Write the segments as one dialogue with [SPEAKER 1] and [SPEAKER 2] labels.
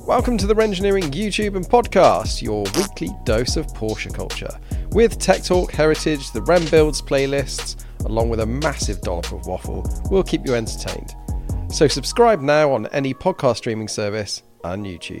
[SPEAKER 1] Welcome to the Rengineering YouTube and podcast, your weekly dose of Porsche culture. With Tech Talk, Heritage, the Rem Builds playlists, along with a massive dollop of waffle, we'll keep you entertained. So subscribe now on any podcast streaming service and YouTube.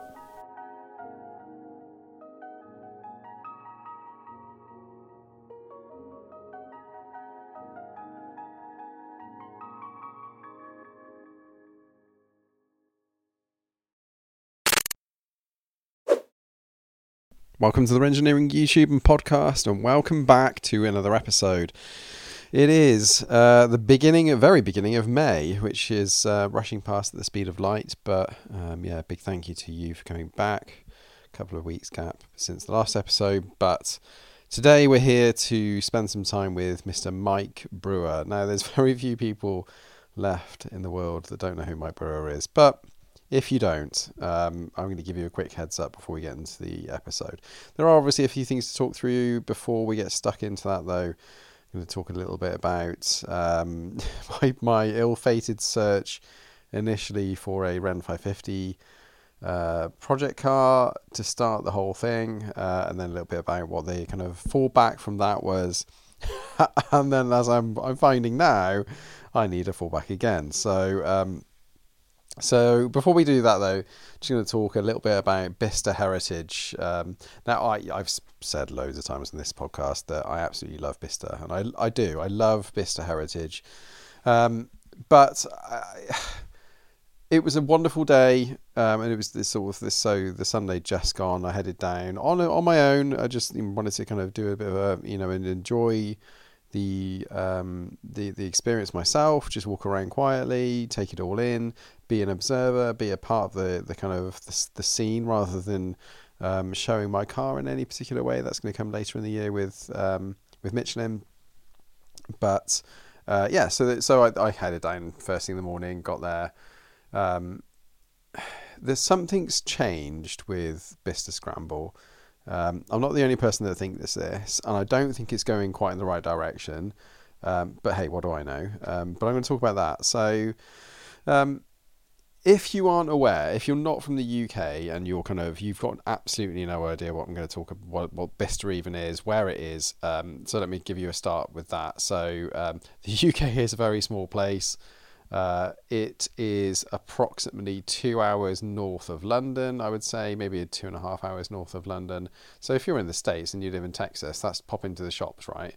[SPEAKER 1] Welcome to the Rengineering YouTube and podcast, and welcome back to another episode. It is the very beginning of May, which is rushing past at the speed of light, but big thank you to you for coming back. A couple of weeks gap since the last episode, but today we're here to spend some time with Mr. Mike Brewer. Now, there's very few people left in the world that don't know who Mike Brewer is, but if you don't, I'm going to give you a quick heads up before we get into the episode. There are obviously a few things to talk through before we get stuck into that, though. I'm going to talk a little bit about my ill-fated search initially for a Ren 550 project car to start the whole thing, and then a little bit about what the kind of fallback from that was. And then, as I'm finding now, I need a fallback again. So before we do that, though, just going to talk a little bit about Bicester Heritage. Now, I've said loads of times on this podcast that I absolutely love Bicester, and I do. I love Bicester Heritage. But it was a wonderful day, and it was the Sunday just gone. I headed down on my own. I just wanted to kind of do a bit of and enjoy the experience myself, just walk around quietly, take it all in, be an observer, be a part of the kind of the scene rather than showing my car in any particular way. That's going to come later in the year with Michelin. But so I headed down first thing in the morning, got there. There's something's changed with Bicester Scramble. I'm not the only person that thinks this, and I don't think it's going quite in the right direction. But hey, what do I know? But I'm going to talk about that. So, if you aren't aware, if you're not from the UK and you've got absolutely no idea what I'm going to talk about, what Bicester even is, where it is. So let me give you a start with that. So the UK is a very small place. It is approximately 2 hours north of London, I would say, maybe 2.5 hours north of London. So if you're in the States and you live in Texas, that's pop into the shops, right?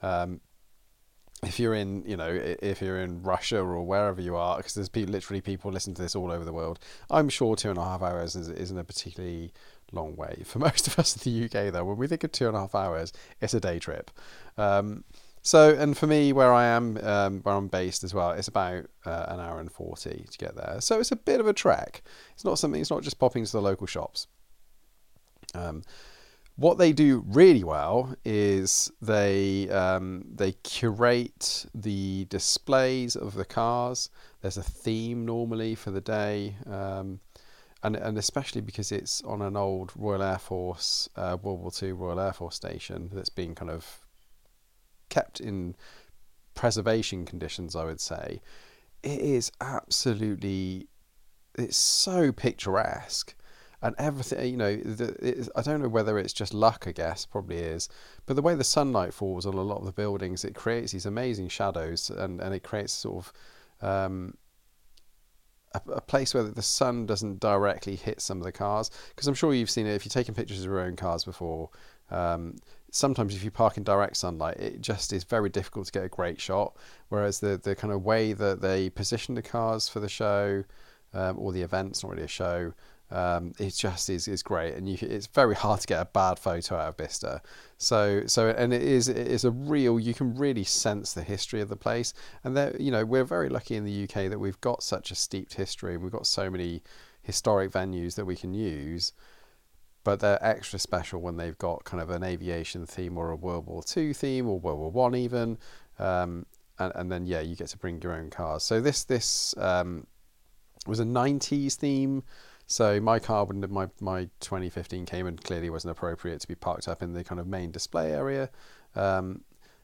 [SPEAKER 1] If you're in Russia or wherever you are, because there's literally people listening to this all over the world, I'm sure 2.5 hours isn't a particularly long way. For most of us in the UK, though, when we think of 2.5 hours, it's a day trip. So, and for me, where I am, where I'm based as well, it's about an hour and 40 to get there. So it's a bit of a trek. It's not just popping to the local shops. What they do really well is they curate the displays of the cars. There's a theme normally for the day, and especially because it's on an old Royal Air Force, World War II Royal Air Force station that's been kind of kept in preservation conditions, I would say. It is absolutely, it's so picturesque, and everything, I don't know whether it's just luck, I guess, probably is, but the way the sunlight falls on a lot of the buildings, it creates these amazing shadows, and it creates sort of a place where the sun doesn't directly hit some of the cars, because I'm sure you've seen it if you've taken pictures of your own cars before. Sometimes if you park in direct sunlight, it just is very difficult to get a great shot, whereas the kind of way that they position the cars for the show, or the event's not really a show, it just is great, and it's very hard to get a bad photo out of Bicester. So and it is a real, you can really sense the history of the place, and we're very lucky in the UK that we've got such a steeped history, and we've got so many historic venues that we can use. But they're extra special when they've got kind of an aviation theme or a World War II theme or World War One even, and then you get to bring your own cars. So this was a 90s theme. So my car wouldn't have, my 2015 Cayman clearly wasn't appropriate to be parked up in the kind of main display area,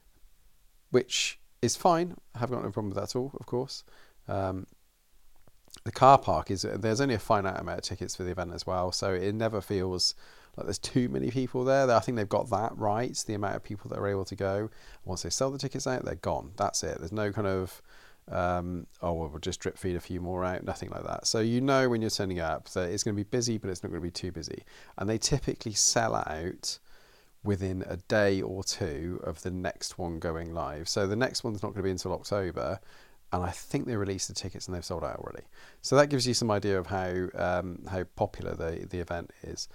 [SPEAKER 1] which is fine. I haven't got no problem with that at all, of course. The car park is, there's only a finite amount of tickets for the event as well, so it never feels like there's too many people there. I think they've got that right, the amount of people that are able to go. Once they sell the tickets out, they're gone. That's it. There's no kind of oh well, we'll just drip feed a few more out, nothing like that. So you know when you're turning up that it's going to be busy, but it's not going to be too busy. And they typically sell out within a day or two of the next one going live. So the next one's not going to be until October, and I think they released the tickets and they've sold out already. So that gives you some idea of how popular the event is.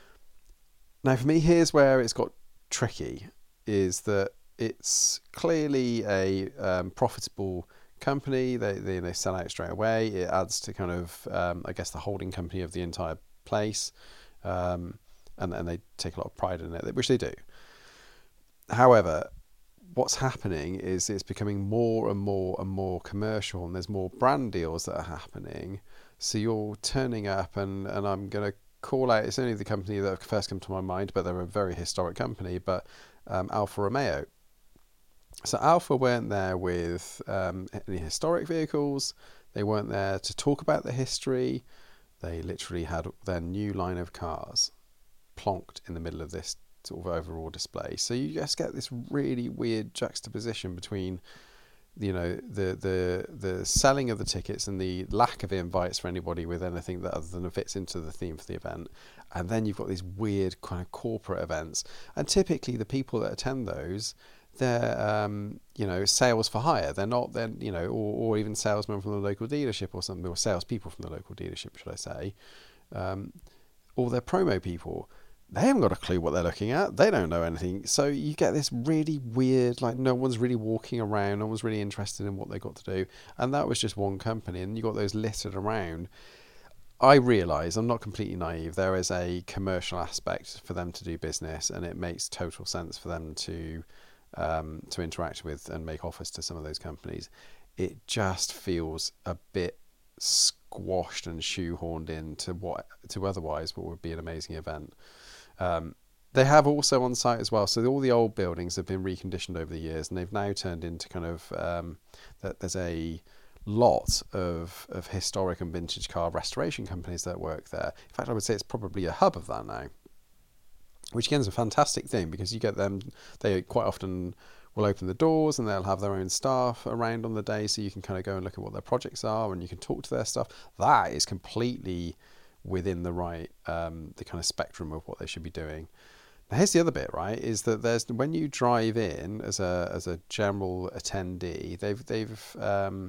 [SPEAKER 1] Now for me, here's where it's got tricky, is that it's clearly a profitable company. They sell out straight away. It adds to kind of I guess the holding company of the entire place, and they take a lot of pride in it, which they do. However, what's happening is it's becoming more and more and more commercial, and there's more brand deals that are happening. So you're turning up, and I'm going to call out, it's only the company that first come to my mind, but they're a very historic company, but Alfa Romeo. So Alfa weren't there with any historic vehicles. They weren't there to talk about the history. They literally had their new line of cars plonked in the middle of this sort of overall display. So you just get this really weird juxtaposition between, you know, the selling of the tickets and the lack of invites for anybody with anything that other than fits into the theme for the event, and then you've got these weird kind of corporate events. And typically the people that attend those, they're you know, sales for hire. They're not then, you know, or even salesmen from the local dealership or something, or salespeople from the local dealership, should I say, or they're promo people. They haven't got a clue what they're looking at. They don't know anything. So you get this really weird, like no one's really walking around, no one's really interested in what they got to do. And that was just one company, and you got those littered around. I realise, I'm not completely naive, there is a commercial aspect for them to do business, and it makes total sense for them to interact with and make offers to some of those companies. It just feels a bit squashed and shoehorned into otherwise what would be an amazing event. They have also on site as well, so all the old buildings have been reconditioned over the years, and they've now turned into kind of that there's a lot of historic and vintage car restoration companies that work there. In fact, I would say it's probably a hub of that now, which again is a fantastic thing, because you get them, they quite often will open the doors and they'll have their own staff around on the day, so you can kind of go and look at what their projects are and you can talk to their stuff. That is completely within the right the kind of spectrum of what they should be doing. Now here's the other bit, right, is that there's, when you drive in as a general attendee, they've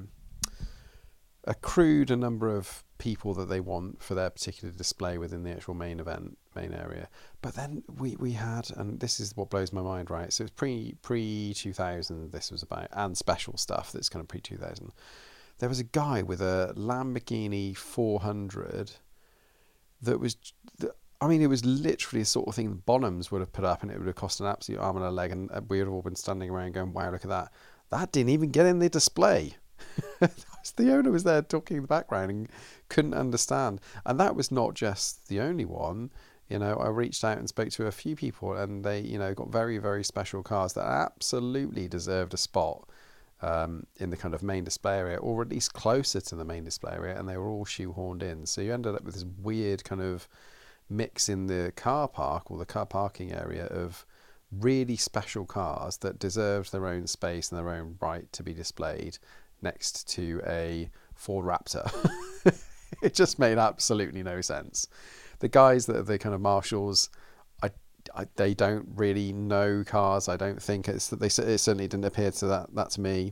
[SPEAKER 1] accrued a number of people that they want for their particular display within the actual main area. But then we had, and this is what blows my mind, right, so it's pre 2000 this was about, and special stuff that's kind of pre 2000. There was a guy with a Lamborghini 400 that was, I mean, it was literally the sort of thing the Bonhams would have put up, and it would have cost an absolute arm and a leg, and we would have all been standing around going, wow, look at that. That didn't even get in the display. The owner was there talking in the background and couldn't understand. And that was not just the only one. You know, I reached out and spoke to a few people, and they, you know, got very, very special cars that absolutely deserved a spot in the kind of main display area, or at least closer to the main display area, and they were all shoehorned in. So you ended up with this weird kind of mix in the car park, or the car parking area, of really special cars that deserved their own space and their own right to be displayed next to a Ford Raptor. It just made absolutely no sense. The guys that are the kind of marshals, they don't really know cars. I don't think it certainly didn't appear to that to me,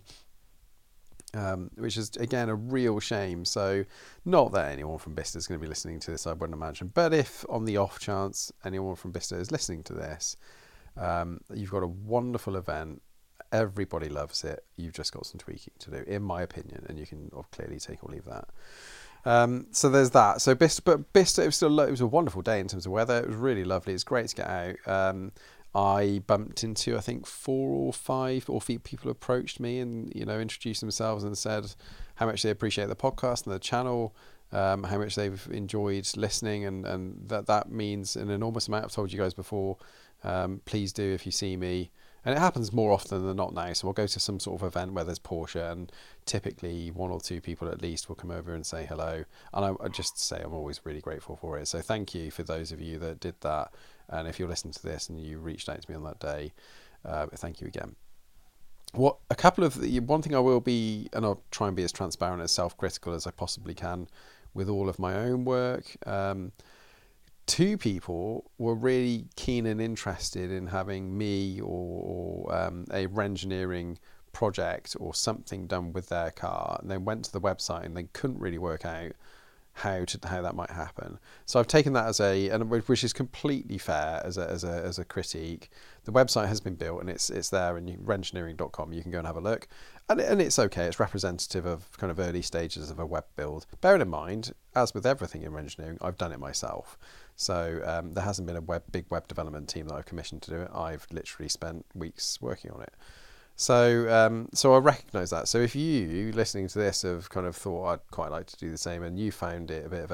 [SPEAKER 1] which is again a real shame. So not that anyone from Bicester is going to be listening to this, I wouldn't imagine, but if on the off chance anyone from Bicester is listening to this, you've got a wonderful event. Everybody loves it. You've just got some tweaking to do, in my opinion, and you can clearly take or leave that. So there's that. So Bicester, it was a wonderful day in terms of weather. It was really lovely. It's great to get out. I bumped into, I think, 4 or 5 people approached me and, you know, introduced themselves and said how much they appreciate the podcast and the channel, how much they've enjoyed listening, and that means an enormous amount. I've told you guys before. Please do, if you see me And it happens more often than not now. So we'll go to some sort of event where there's Porsche, and typically one or two people at least will come over and say hello. And I just say I'm always really grateful for it. So thank you for those of you that did that. And if you're listening to this and you reached out to me on that day, thank you again. One thing I will be, and I'll try and be as transparent as self-critical as I possibly can with all of my own work. Two people were really keen and interested in having me or a engineering project or something done with their car, and they went to the website and they couldn't really work out how that might happen. So I've taken that which is completely fair as a critique. The website has been built and it's there, and rengineering.com, you can go and have a look, and it's okay. It's representative of kind of early stages of a web build. Bearing in mind, as with everything in engineering, I've done it myself. So there hasn't been a big web development team that I've commissioned to do it. I've literally spent weeks working on it. So I recognise that. So if you listening to this have kind of thought I'd quite like to do the same, and you found it a bit of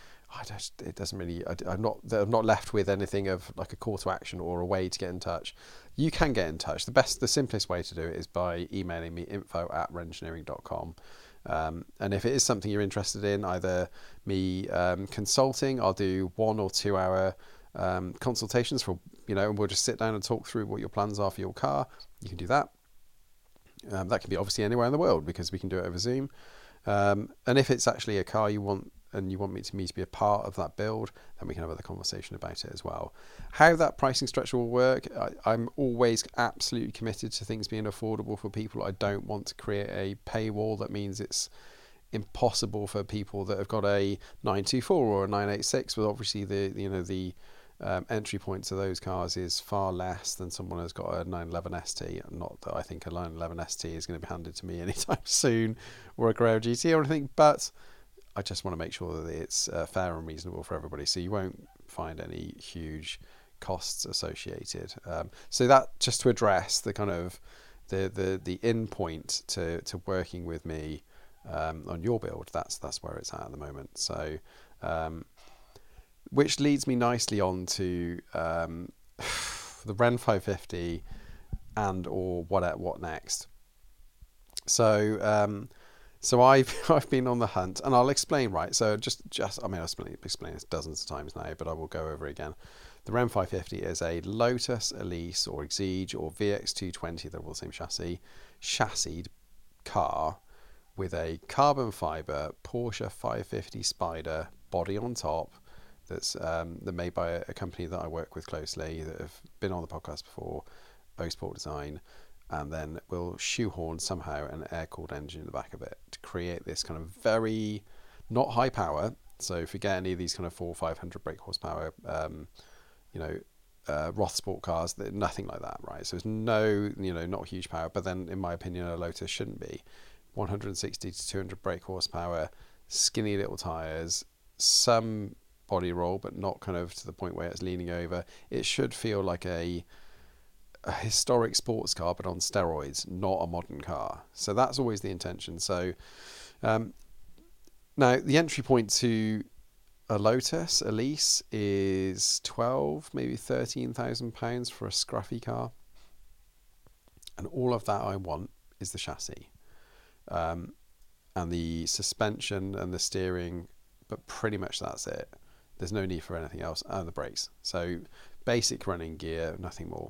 [SPEAKER 1] I'm not left with anything of like a call to action or a way to get in touch, you can get in touch. The simplest way to do it is by emailing me info@rengineering.com. And if it is something you're interested in, either me consulting, I'll do 1 or 2 hour consultations for, and we'll just sit down and talk through what your plans are for your car. You can do that. That can be obviously anywhere in the world because we can do it over Zoom. And if it's actually a car you want and you want me to be a part of that build, then we can have another conversation about it as well. How that pricing structure will work, I'm always absolutely committed to things being affordable for people. I don't want to create a paywall that means it's impossible for people that have got a 924 or a 986, but obviously the entry point to those cars is far less than someone who's got a 911 ST. Not that I think a 911 ST is going to be handed to me anytime soon, or a Carrera GT or anything, but I just want to make sure that it's fair and reasonable for everybody. So you won't find any huge costs associated. So that just to address the kind of the in point to working with me on your build. That's where it's at the moment. So. Which leads me nicely on to the Ren 550 and or what next. So I've been on the hunt, and I'll explain. Right, so I'll explain this dozens of times now, but I will go over it again. The Ren 550 is a Lotus Elise or Exige or VX220, they're all the same chassised car with a carbon fibre Porsche 550 Spider body on top. That's they're made by a company that I work with closely that have been on the podcast before, Sport Design, and then we'll shoehorn somehow an air-cooled engine in the back of it to create this kind of very not high power. So if you get any of these kind of 400 or 500 brake horsepower, Roth sport cars, they're nothing like that, right? So it's not huge power, but then in my opinion, a Lotus shouldn't be. 160 to 200 brake horsepower, skinny little tires, some body roll, but not kind of to the point where it's leaning over. It should feel like a historic sports car, but on steroids, not a modern car. So that's always the intention. So now the entry point to a Lotus Elise is 12, maybe £13,000 for a scruffy car, and all of that I want is the chassis, and the suspension and the steering, but pretty much that's it. There's no need for anything else, and the brakes. So basic running gear, nothing more.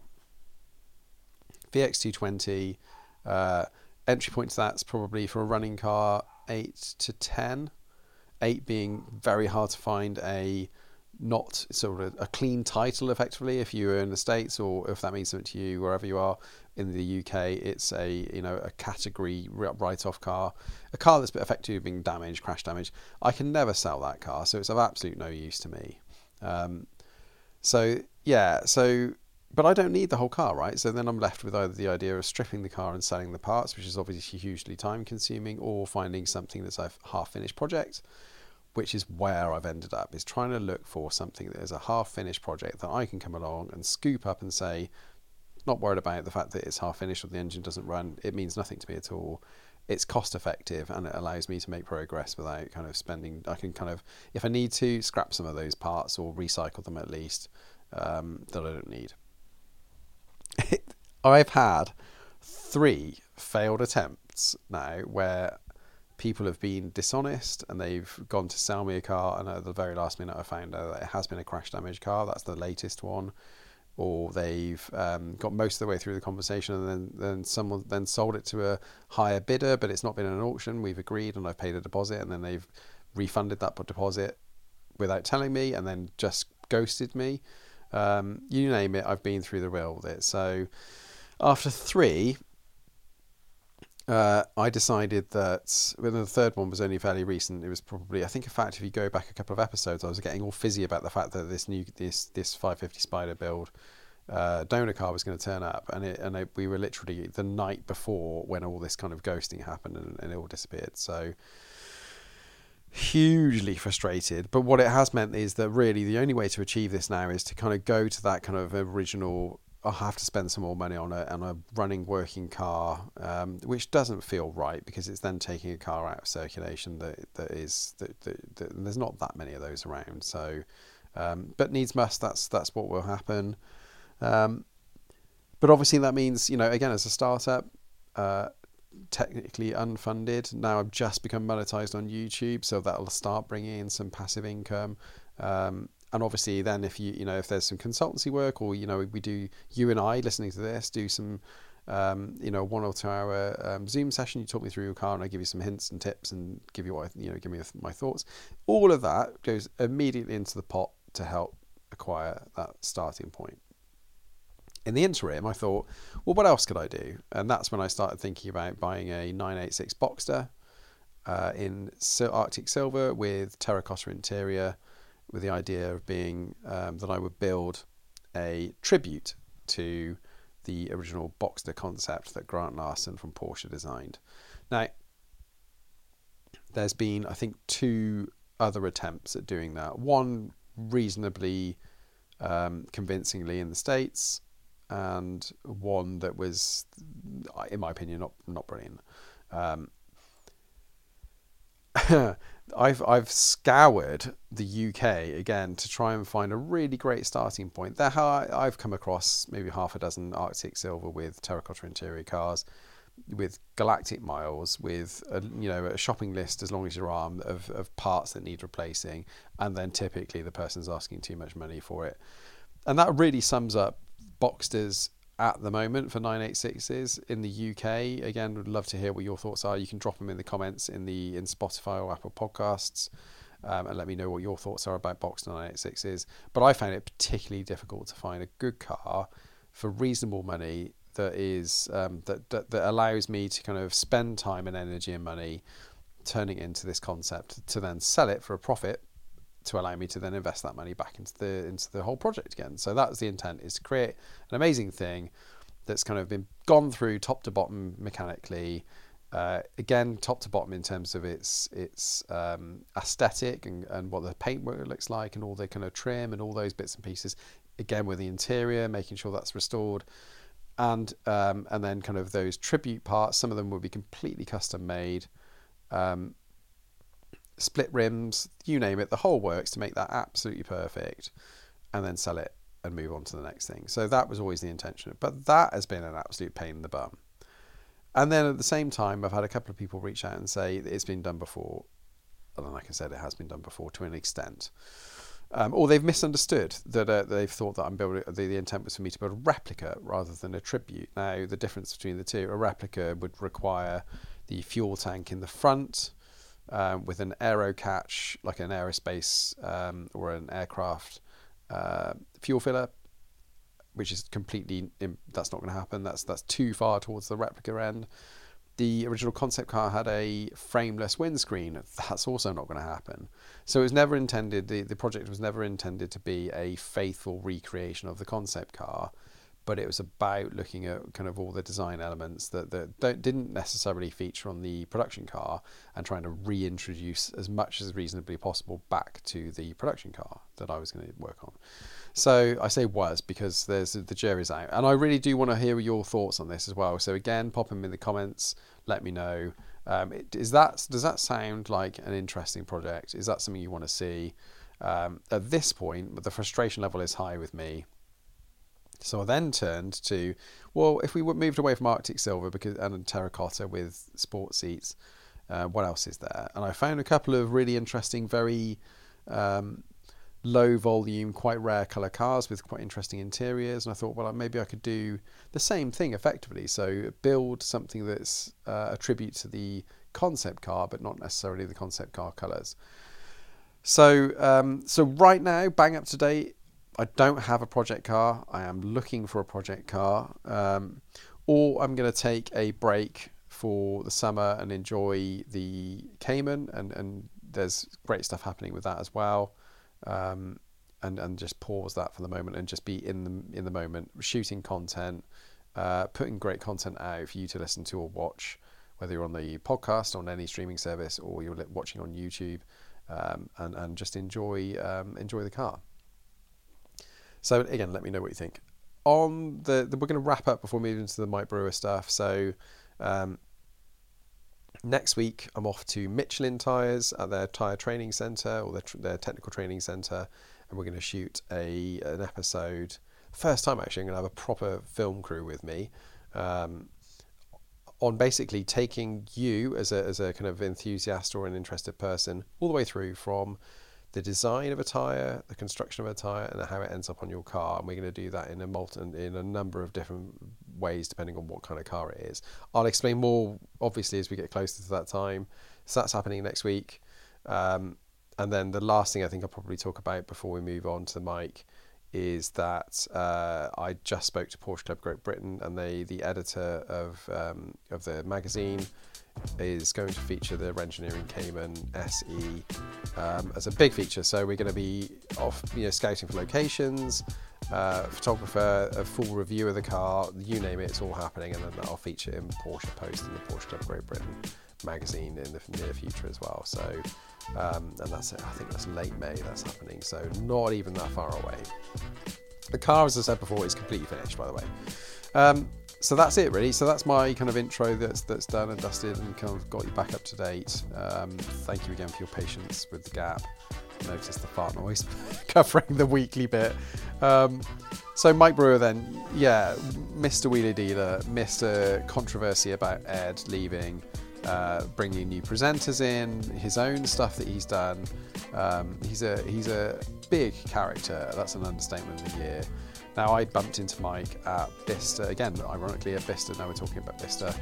[SPEAKER 1] VX220, entry point to that's probably for a running car 8 to 10. 8 being very hard to find a not sort of a clean title effectively if you're in the States, or if that means something to you wherever you are. In the UK, it's a category write-off car, a car that's effectively being damaged, crash damage. I can never sell that car, so it's of absolute no use to me. But I don't need the whole car, right? So then I'm left with either the idea of stripping the car and selling the parts, which is obviously hugely time consuming, or finding something that's a half-finished project, which is where I've ended up, is trying to look for something that is a half-finished project that I can come along and scoop up and say, not worried about the fact that it's half-finished or the engine doesn't run. It means nothing to me at all. It's cost-effective, and it allows me to make progress without kind of spending. I can kind of, if I need to, scrap some of those parts or recycle them at least that I don't need. I've had 3 failed attempts now where people have been dishonest and they've gone to sell me a car, and at the very last minute I found out that it has been a crash damage car. That's the latest one. Or they've got most of the way through the conversation and then someone then sold it to a higher bidder, but it's not been an auction. We've agreed and I've paid a deposit, and then they've refunded that deposit without telling me and then just ghosted me. You name it, I've been through the rill with it. So after 3, I decided that when the third one was only fairly recent. It was probably, I think, in fact, if you go back a couple of episodes, I was getting all fizzy about the fact that this 550 Spider build donor car was going to turn up, and we were literally the night before when all this kind of ghosting happened, and it all disappeared. So hugely frustrated. But what it has meant is that really the only way to achieve this now is to kind of go to that kind of original, I'll have to spend some more money on a running working car, which doesn't feel right because it's then taking a car out of circulation that there's not that many of those around. So, but needs must. That's what will happen. But obviously that means, again, as a startup, technically unfunded. Now I've just become monetized on YouTube, so that'll start bringing in some passive income. And obviously then if if there's some consultancy work, or, we do, you and I listening to this, do some, 1 or 2 hour Zoom session, you talk me through your car and I give you some hints and tips and give you give me my thoughts. All of that goes immediately into the pot to help acquire that starting point. In the interim, I thought, well, what else could I do? And that's when I started thinking about buying a 986 Boxster in Arctic Silver with terracotta interior, with the idea of being that I would build a tribute to the original Boxster concept that Grant Larson from Porsche designed. Now, there's been, I think, 2 other attempts at doing that. One reasonably convincingly in the States, and one that was, in my opinion, not brilliant. I've scoured the UK again to try and find a really great starting point. I've come across maybe half a dozen Arctic Silver with terracotta interior cars, with galactic miles, with a shopping list as long as your arm of parts that need replacing, and then typically the person's asking too much money for it. And that really sums up Boxsters at the moment for 986s in the UK. Again, would love to hear what your thoughts are. You can drop them in the comments in Spotify or Apple Podcasts, and let me know what your thoughts are about Boxster 986s. But I found it particularly difficult to find a good car for reasonable money that is that allows me to kind of spend time and energy and money turning it into this concept to then sell it for a profit, to allow me to then invest that money back into the whole project again. So that's the intent, is to create an amazing thing that's kind of been gone through top to bottom mechanically, again top to bottom in terms of its aesthetic and what the paintwork looks like and all the kind of trim and all those bits and pieces, again with the interior, making sure that's restored, and then kind of those tribute parts. Some of them will be completely custom made, split rims, you name it, the whole works, to make that absolutely perfect, and then sell it and move on to the next thing. So that was always the intention, but that has been an absolute pain in the bum. And then at the same time, I've had a couple of people reach out and say it's been done before, and like I said, it has been done before to an extent, or they've misunderstood that they've thought that I'm building, the intent was for me to build a replica rather than a tribute. Now the difference between the two: a replica would require the fuel tank in the front, with an aero catch, like an aerospace or an aircraft fuel filler, which is completely, that's not going to happen. That's too far towards the replica end. The original concept car had a frameless windscreen. That's also not going to happen. So it was never intended, the project was never intended to be a faithful recreation of the concept car, but it was about looking at kind of all the design elements that didn't necessarily feature on the production car, and trying to reintroduce as much as reasonably possible back to the production car that I was going to work on. So I say was because the jury's out, and I really do want to hear your thoughts on this as well. So again, pop them in the comments, let me know. Does that sound like an interesting project? Is that something you want to see? At this point, the frustration level is high with me. So I then turned to, well, if we moved away from Arctic Silver and terracotta with sport seats, what else is there? And I found a couple of really interesting, very low volume, quite rare colour cars with quite interesting interiors. And I thought, well, maybe I could do the same thing effectively. So build something that's a tribute to the concept car, but not necessarily the concept car colours. So right now, bang up to date, I don't have a project car. I am looking for a project car, or I'm going to take a break for the summer and enjoy the Cayman, and there's great stuff happening with that as well, and just pause that for the moment and just be in the moment, shooting content, putting great content out for you to listen to or watch, whether you're on the podcast, on any streaming service, or you're watching on YouTube, and just enjoy the car. So again, let me know what you think. We're going to wrap up before moving into the Mike Brewer stuff. So next week I'm off to Michelin Tyres at their tyre training centre, or their technical training centre, and we're going to shoot an episode. First time actually, I'm going to have a proper film crew with me, on basically taking you as a kind of enthusiast or an interested person all the way through from the design of a tyre, the construction of a tyre, and how it ends up on your car. And we're going to do that in a number of different ways, depending on what kind of car it is. I'll explain more, obviously, as we get closer to that time. So that's happening next week. And then the last thing I think I'll probably talk about before we move on to Mike is that I just spoke to Porsche Club Great Britain, and the editor of the magazine is going to feature the Rengineering Cayman SE as a big feature. So we're going to be off, scouting for locations, photographer, a full review of the car, you name it, it's all happening, and then that'll feature in Porsche Post and the Porsche Club Great Britain magazine in the near future as well. So and that's it. I think that's late May that's happening, so not even that far away. The car, as I said before, is completely finished, by the way. So that's it really. So that's my kind of intro that's done and dusted and kind of got you back up to date. Thank you again for your patience with the gap. Notice the fart noise covering the weekly bit. So Mike Brewer then, Mr. Wheeler Dealer, Mr. Controversy about Ed leaving, bringing new presenters in, his own stuff that he's done. He's a big character. That's an understatement of the year. Now, I bumped into Mike at Bicester, again, ironically at Bicester, now we're talking about Bicester,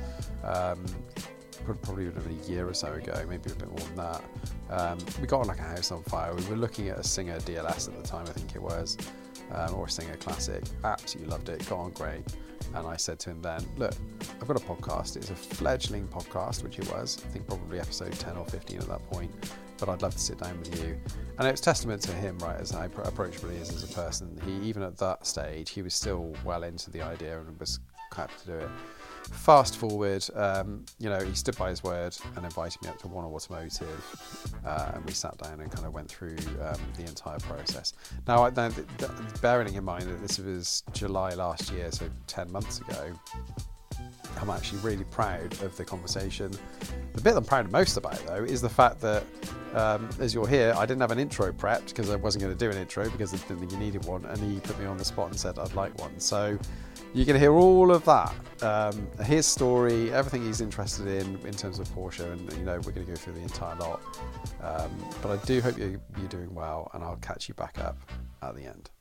[SPEAKER 1] probably a year or so ago, maybe a bit more than that. We got on like a house on fire. We were looking at a Singer DLS at the time, I think it was, or a Singer Classic. Absolutely loved it, got on great. And I said to him then, look, I've got a podcast. It's a fledgling podcast, which it was. I think probably episode 10 or 15 at that point. But I'd love to sit down with you. And it's testament to him, right, as approachable he is as a person. He, even at that stage, he was still well into the idea and was happy to do it. Fast forward, he stood by his word and invited me up to One Automotive, and we sat down and kind of went through the entire process. Now, bearing in mind that this was July last year, so 10 months ago, I'm actually really proud of the conversation. The bit I'm proud of most about, though, is the fact that, as you'll hear, I didn't have an intro prepped because I wasn't going to do an intro because I didn't think you needed one, and he put me on the spot and said I'd like one. So you can hear all of that, his story, everything he's interested in terms of Porsche, and we're going to go through the entire lot. But I do hope you're doing well, and I'll catch you back up at the end.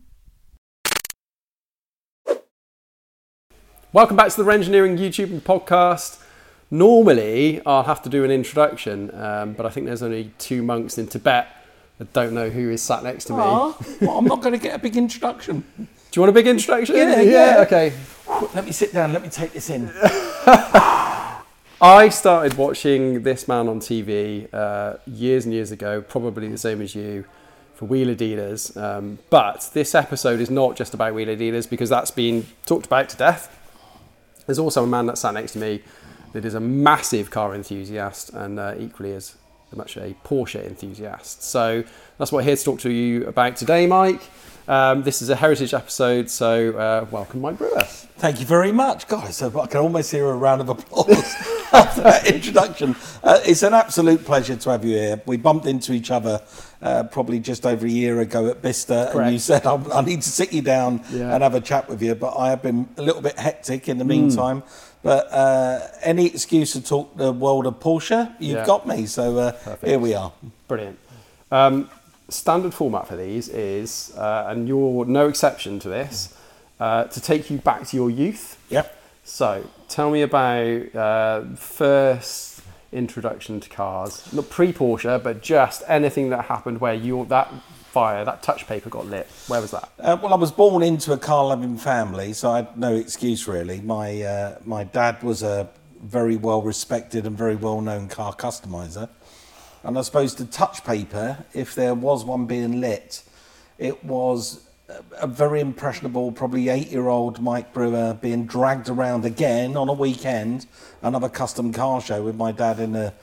[SPEAKER 1] Welcome back to the Rengineering YouTube and podcast. Normally, I'll have to do an introduction, but I think there's only 2 monks in Tibet that don't know who is sat next to me.
[SPEAKER 2] Well, I'm not going to get a big introduction.
[SPEAKER 1] Do you want a big introduction?
[SPEAKER 2] Yeah.
[SPEAKER 1] Okay.
[SPEAKER 2] Let me sit down. Let me take this in.
[SPEAKER 1] I started watching this man on TV years and years ago, probably the same as you, for Wheeler Dealers. But this episode is not just about Wheeler Dealers because that's been talked about to death. There's also a man that sat next to me that is a massive car enthusiast and equally as much a Porsche enthusiast. So that's what we're here to talk to you about today, Mike. This is a heritage episode, so welcome, Mike Brewer.
[SPEAKER 2] Thank you very much, guys. I can almost hear a round of applause after that introduction. It's an absolute pleasure to have you here. We bumped into each other probably just over a year ago at Bicester,
[SPEAKER 1] Correct.
[SPEAKER 2] and you said, I need to sit you down and have a chat with you, but I have been a little bit hectic in the meantime. But any excuse to talk the world of Porsche, you've got me. So here we are.
[SPEAKER 1] Brilliant. Standard format for these is, and you're no exception to this, to take you back to your youth.
[SPEAKER 2] Yep.
[SPEAKER 1] So tell me about first introduction to cars, not pre-Porsche, but just anything that happened where that touch paper got lit. Where was that?
[SPEAKER 2] Well, I was born into a car-loving family, so I had no excuse really. My dad was a very well-respected and very well-known car customiser, and I suppose the touch paper, if there was one being lit, it was a very impressionable, probably 8-year-old Mike Brewer being dragged around again on a weekend, another custom car show with my dad in the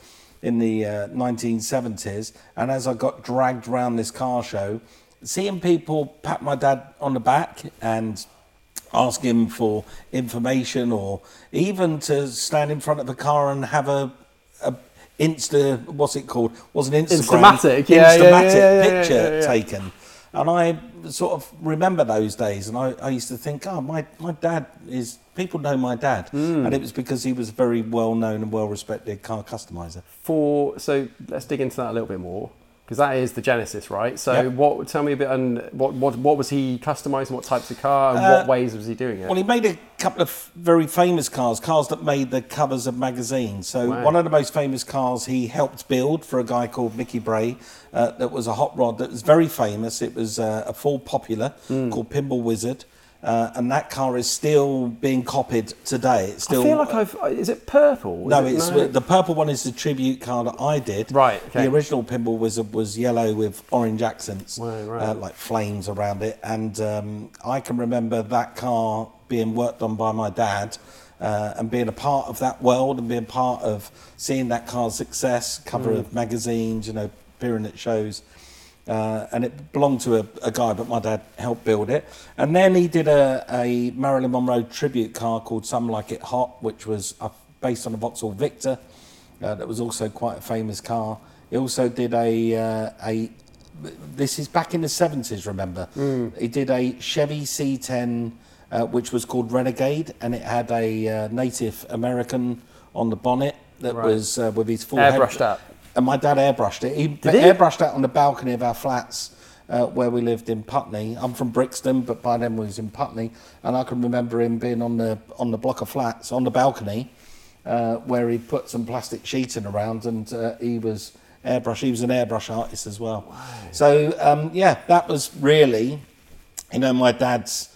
[SPEAKER 2] 1970s. And as I got dragged around this car show, seeing people pat my dad on the back and ask him for information, or even to stand in front of a car and have a what's it called? Was an Instagram Instamatic picture taken. And I sort of remember those days, and I used to think, my dad is, people know my dad. And it was because he was a very well-known and well-respected car customiser.
[SPEAKER 1] So let's dig into that a little bit more, because that is the genesis, right? So tell me a bit, and what was he customising, what types of car, and what ways was he doing it?
[SPEAKER 2] Well, he made a couple of very famous cars that made the covers of magazines. So one of the most famous cars he helped build for a guy called Mickey Bray, that was a hot rod that was very famous. It was a Ford Popular called Pinball Wizard. And that car is still being copied today. It's still.
[SPEAKER 1] I feel like is it purple?
[SPEAKER 2] The purple one is the tribute car that I did.
[SPEAKER 1] Right. Okay.
[SPEAKER 2] The original Pinball Wizard was yellow with orange accents,
[SPEAKER 1] right.
[SPEAKER 2] like flames around it. And I can remember that car being worked on by my dad, and being a part of that world and being part of seeing that car's success, cover of magazines, appearing at shows. And it belonged to a guy, but my dad helped build it. And then he did a Marilyn Monroe tribute car called Some Like It Hot, which was based on a Vauxhall Victor. That was also quite a famous car. He also did this is back in the 70s, remember? He did a Chevy C10, which was called Renegade, and it had a Native American on the bonnet that was with his full
[SPEAKER 1] airbrushed up.
[SPEAKER 2] And my dad airbrushed it. He airbrushed that on the balcony of our flats where we lived in Putney. I'm from Brixton, but by then we was in Putney. And I can remember him being on the block of flats, on the balcony, where he put some plastic sheeting around, and he was airbrushed. He was an airbrush artist as well. Wow. So, that was really, my dad's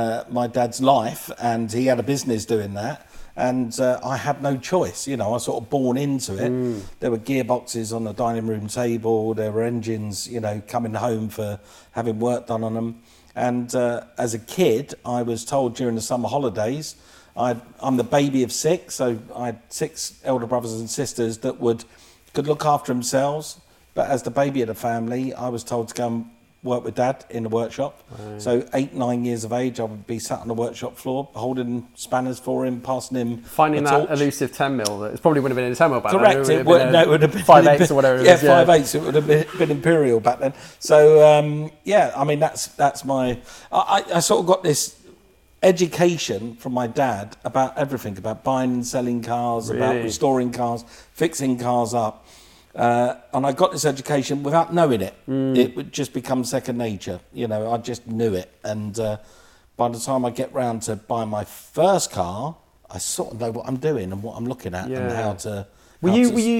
[SPEAKER 2] life, and he had a business doing that. And I had no choice, I was sort of born into it. There were gearboxes on the dining room table, there were engines, coming home for having work done on them. And as a kid, I was told during the summer holidays, I'm the baby of 6, so I had 6 elder brothers and sisters that could look after themselves. But as the baby of the family, I was told to go and work with Dad in the workshop. Right. So 8, 9 years of age, I would be sat on the workshop floor, holding spanners for him, passing him
[SPEAKER 1] finding
[SPEAKER 2] a
[SPEAKER 1] that
[SPEAKER 2] torch.
[SPEAKER 1] Elusive 10 mil. It probably wouldn't have been in a 10 mil back
[SPEAKER 2] Correct.
[SPEAKER 1] then. Correct.
[SPEAKER 2] It would have been
[SPEAKER 1] 5/8 or whatever it is.
[SPEAKER 2] 5/8. It would have been Imperial back then. So, that's my... I sort of got this education from my dad about everything, about buying and selling cars, about restoring cars, fixing cars up. And I got this education without knowing it. It would just become second nature. I just knew it. And by the time I get round to buying my first car, I sort of know what I'm doing and what I'm looking at and how to... Were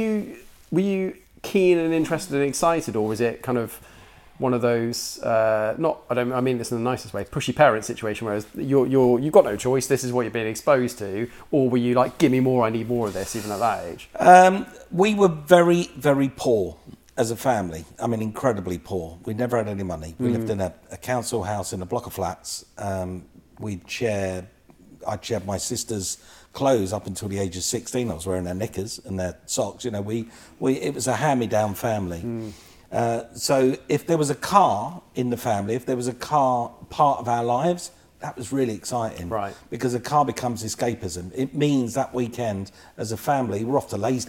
[SPEAKER 1] you keen and interested and excited, or was it kind of one of those I mean this in the nicest way, pushy parent situation, whereas you've got no choice, this is what you're being exposed to, or were you like, give me more, I need more of this, even at that age?
[SPEAKER 2] We were very, very poor as a family. I mean, incredibly poor. We never had any money. We lived in a council house in a block of flats. I'd shared my sister's clothes up until the age of 16. I was wearing their knickers and their socks. It was a hand-me-down family. So if there was a car in the family, if there was a car part of our lives, that was really exciting.
[SPEAKER 1] Right.
[SPEAKER 2] Because a car becomes escapism. It means that weekend, as a family, we're off to Laysdown.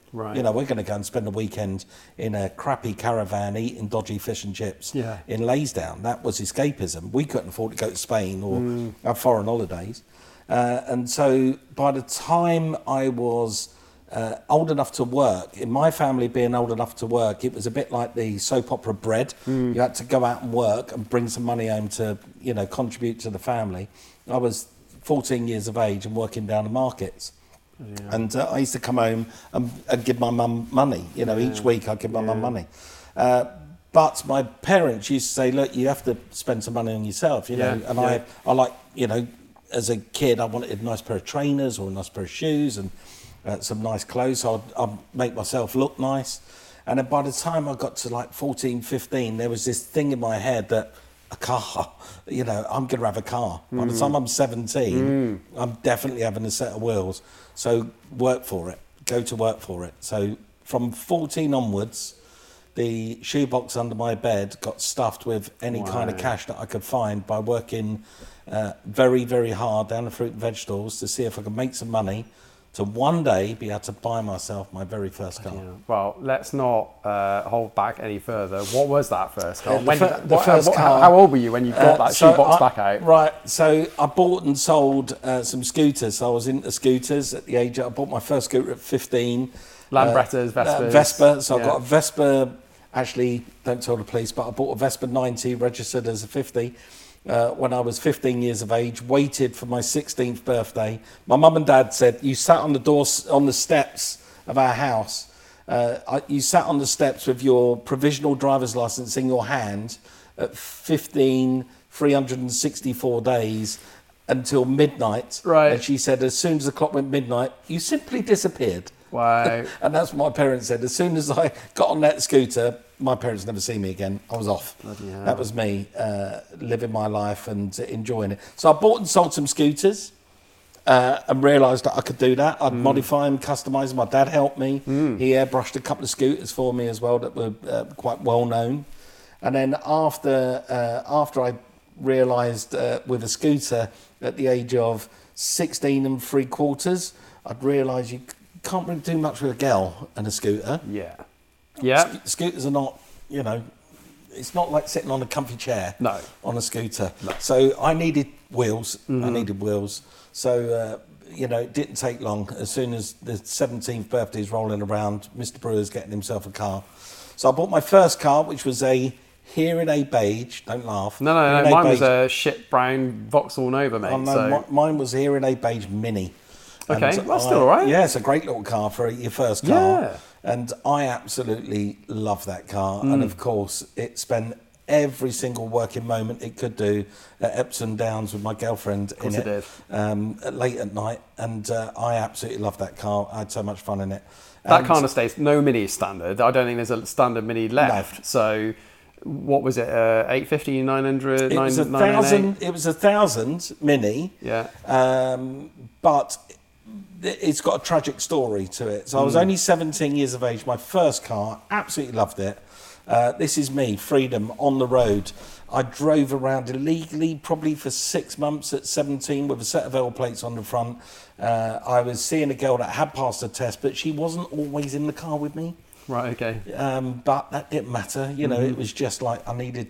[SPEAKER 1] Right.
[SPEAKER 2] You know, we're going to go and spend a weekend in a crappy caravan eating dodgy fish and chips in Laysdown. That was escapism. We couldn't afford to go to Spain or have foreign holidays. And so by the time I was old enough to work, in my family being old enough to work, it was a bit like the soap opera Bread. You had to go out and work and bring some money home to, you know, contribute to the family. I was 14 years of age and working down the markets. Yeah. And I used to come home and give my mum money. You know, each week I'd give my mum money. But my parents used to say, look, you have to spend some money on yourself, you know. And I like, you know, as a kid, I wanted a nice pair of trainers or a nice pair of shoes and some nice clothes. So I'd make myself look nice. And then by the time I got to like 14, 15, there was this thing in my head that a car, you know, I'm going to have a car. By the time I'm 17, I'm definitely having a set of wheels. So work for it, go to work for it. So from 14 onwards, the shoebox under my bed got stuffed with any kind of cash that I could find by working very, very hard down the fruit and vegetables to see if I could make some money to one day be able to buy myself my very first car.
[SPEAKER 1] Yeah. Well, let's not hold back any further. What was that first car?
[SPEAKER 2] Car.
[SPEAKER 1] How old were you when you got that shoebox back out?
[SPEAKER 2] Right, so I bought and sold some scooters. So I was into scooters at the age I bought my first scooter at 15.
[SPEAKER 1] Lambrettas, Vespas.
[SPEAKER 2] Vespa, so I got a Vespa, actually, don't tell the police, but I bought a Vespa 90 registered as a 50. When I was 15 years of age, waited for my 16th birthday. My mum and dad said, you sat on the steps of our house. You sat on the steps with your provisional driver's license in your hand at 364 days until midnight.
[SPEAKER 1] Right.
[SPEAKER 2] And she said, as soon as the clock went midnight, you simply disappeared.
[SPEAKER 1] Wow.
[SPEAKER 2] And that's what my parents said. As soon as I got on that scooter, my parents never see me again. I was off. That was me living my life and enjoying it. So I bought and sold some scooters and realised that I could do that. I'd modify them, customise them. My dad helped me. He airbrushed a couple of scooters for me as well that were quite well known. And then after I realised with a scooter at the age of 16 3/4, I'd realised you can't really do much with a girl and a scooter.
[SPEAKER 1] Yeah.
[SPEAKER 2] Scooters are not, you know, it's not like sitting on a comfy chair on a scooter.
[SPEAKER 1] No.
[SPEAKER 2] So I needed wheels. So, you know, it didn't take long. As soon as the 17th birthday is rolling around, Mr. Brewer's getting himself a car. So I bought my first car, which was a Hearing Aid beige. Don't laugh.
[SPEAKER 1] No. Mine was a shit brown Vauxhall Nova, mate.
[SPEAKER 2] Oh, no, mine was a Hearing Aid beige Mini.
[SPEAKER 1] Okay, that's still all right.
[SPEAKER 2] Yeah, it's a great little car for your first car.
[SPEAKER 1] Yeah.
[SPEAKER 2] And I absolutely love that car. And of course, it spent every single working moment it could do at Epsom Downs with my girlfriend in it. Late at night. And I absolutely love that car. I had so much fun in it.
[SPEAKER 1] That kind of stays, no Mini is standard. I don't think there's a standard Mini left.
[SPEAKER 2] No.
[SPEAKER 1] So what was it, 850, 900,
[SPEAKER 2] it was 1,000. It was 1,000 Mini.
[SPEAKER 1] Yeah.
[SPEAKER 2] But it's got a tragic story to it. So I was only 17 years of age. My first car, absolutely loved it. This is me, freedom, on the road. I drove around illegally probably for 6 months at 17 with a set of L plates on the front. I was seeing a girl that had passed a test, but she wasn't always in the car with me.
[SPEAKER 1] Right, okay.
[SPEAKER 2] But that didn't matter. You know, it was just like I needed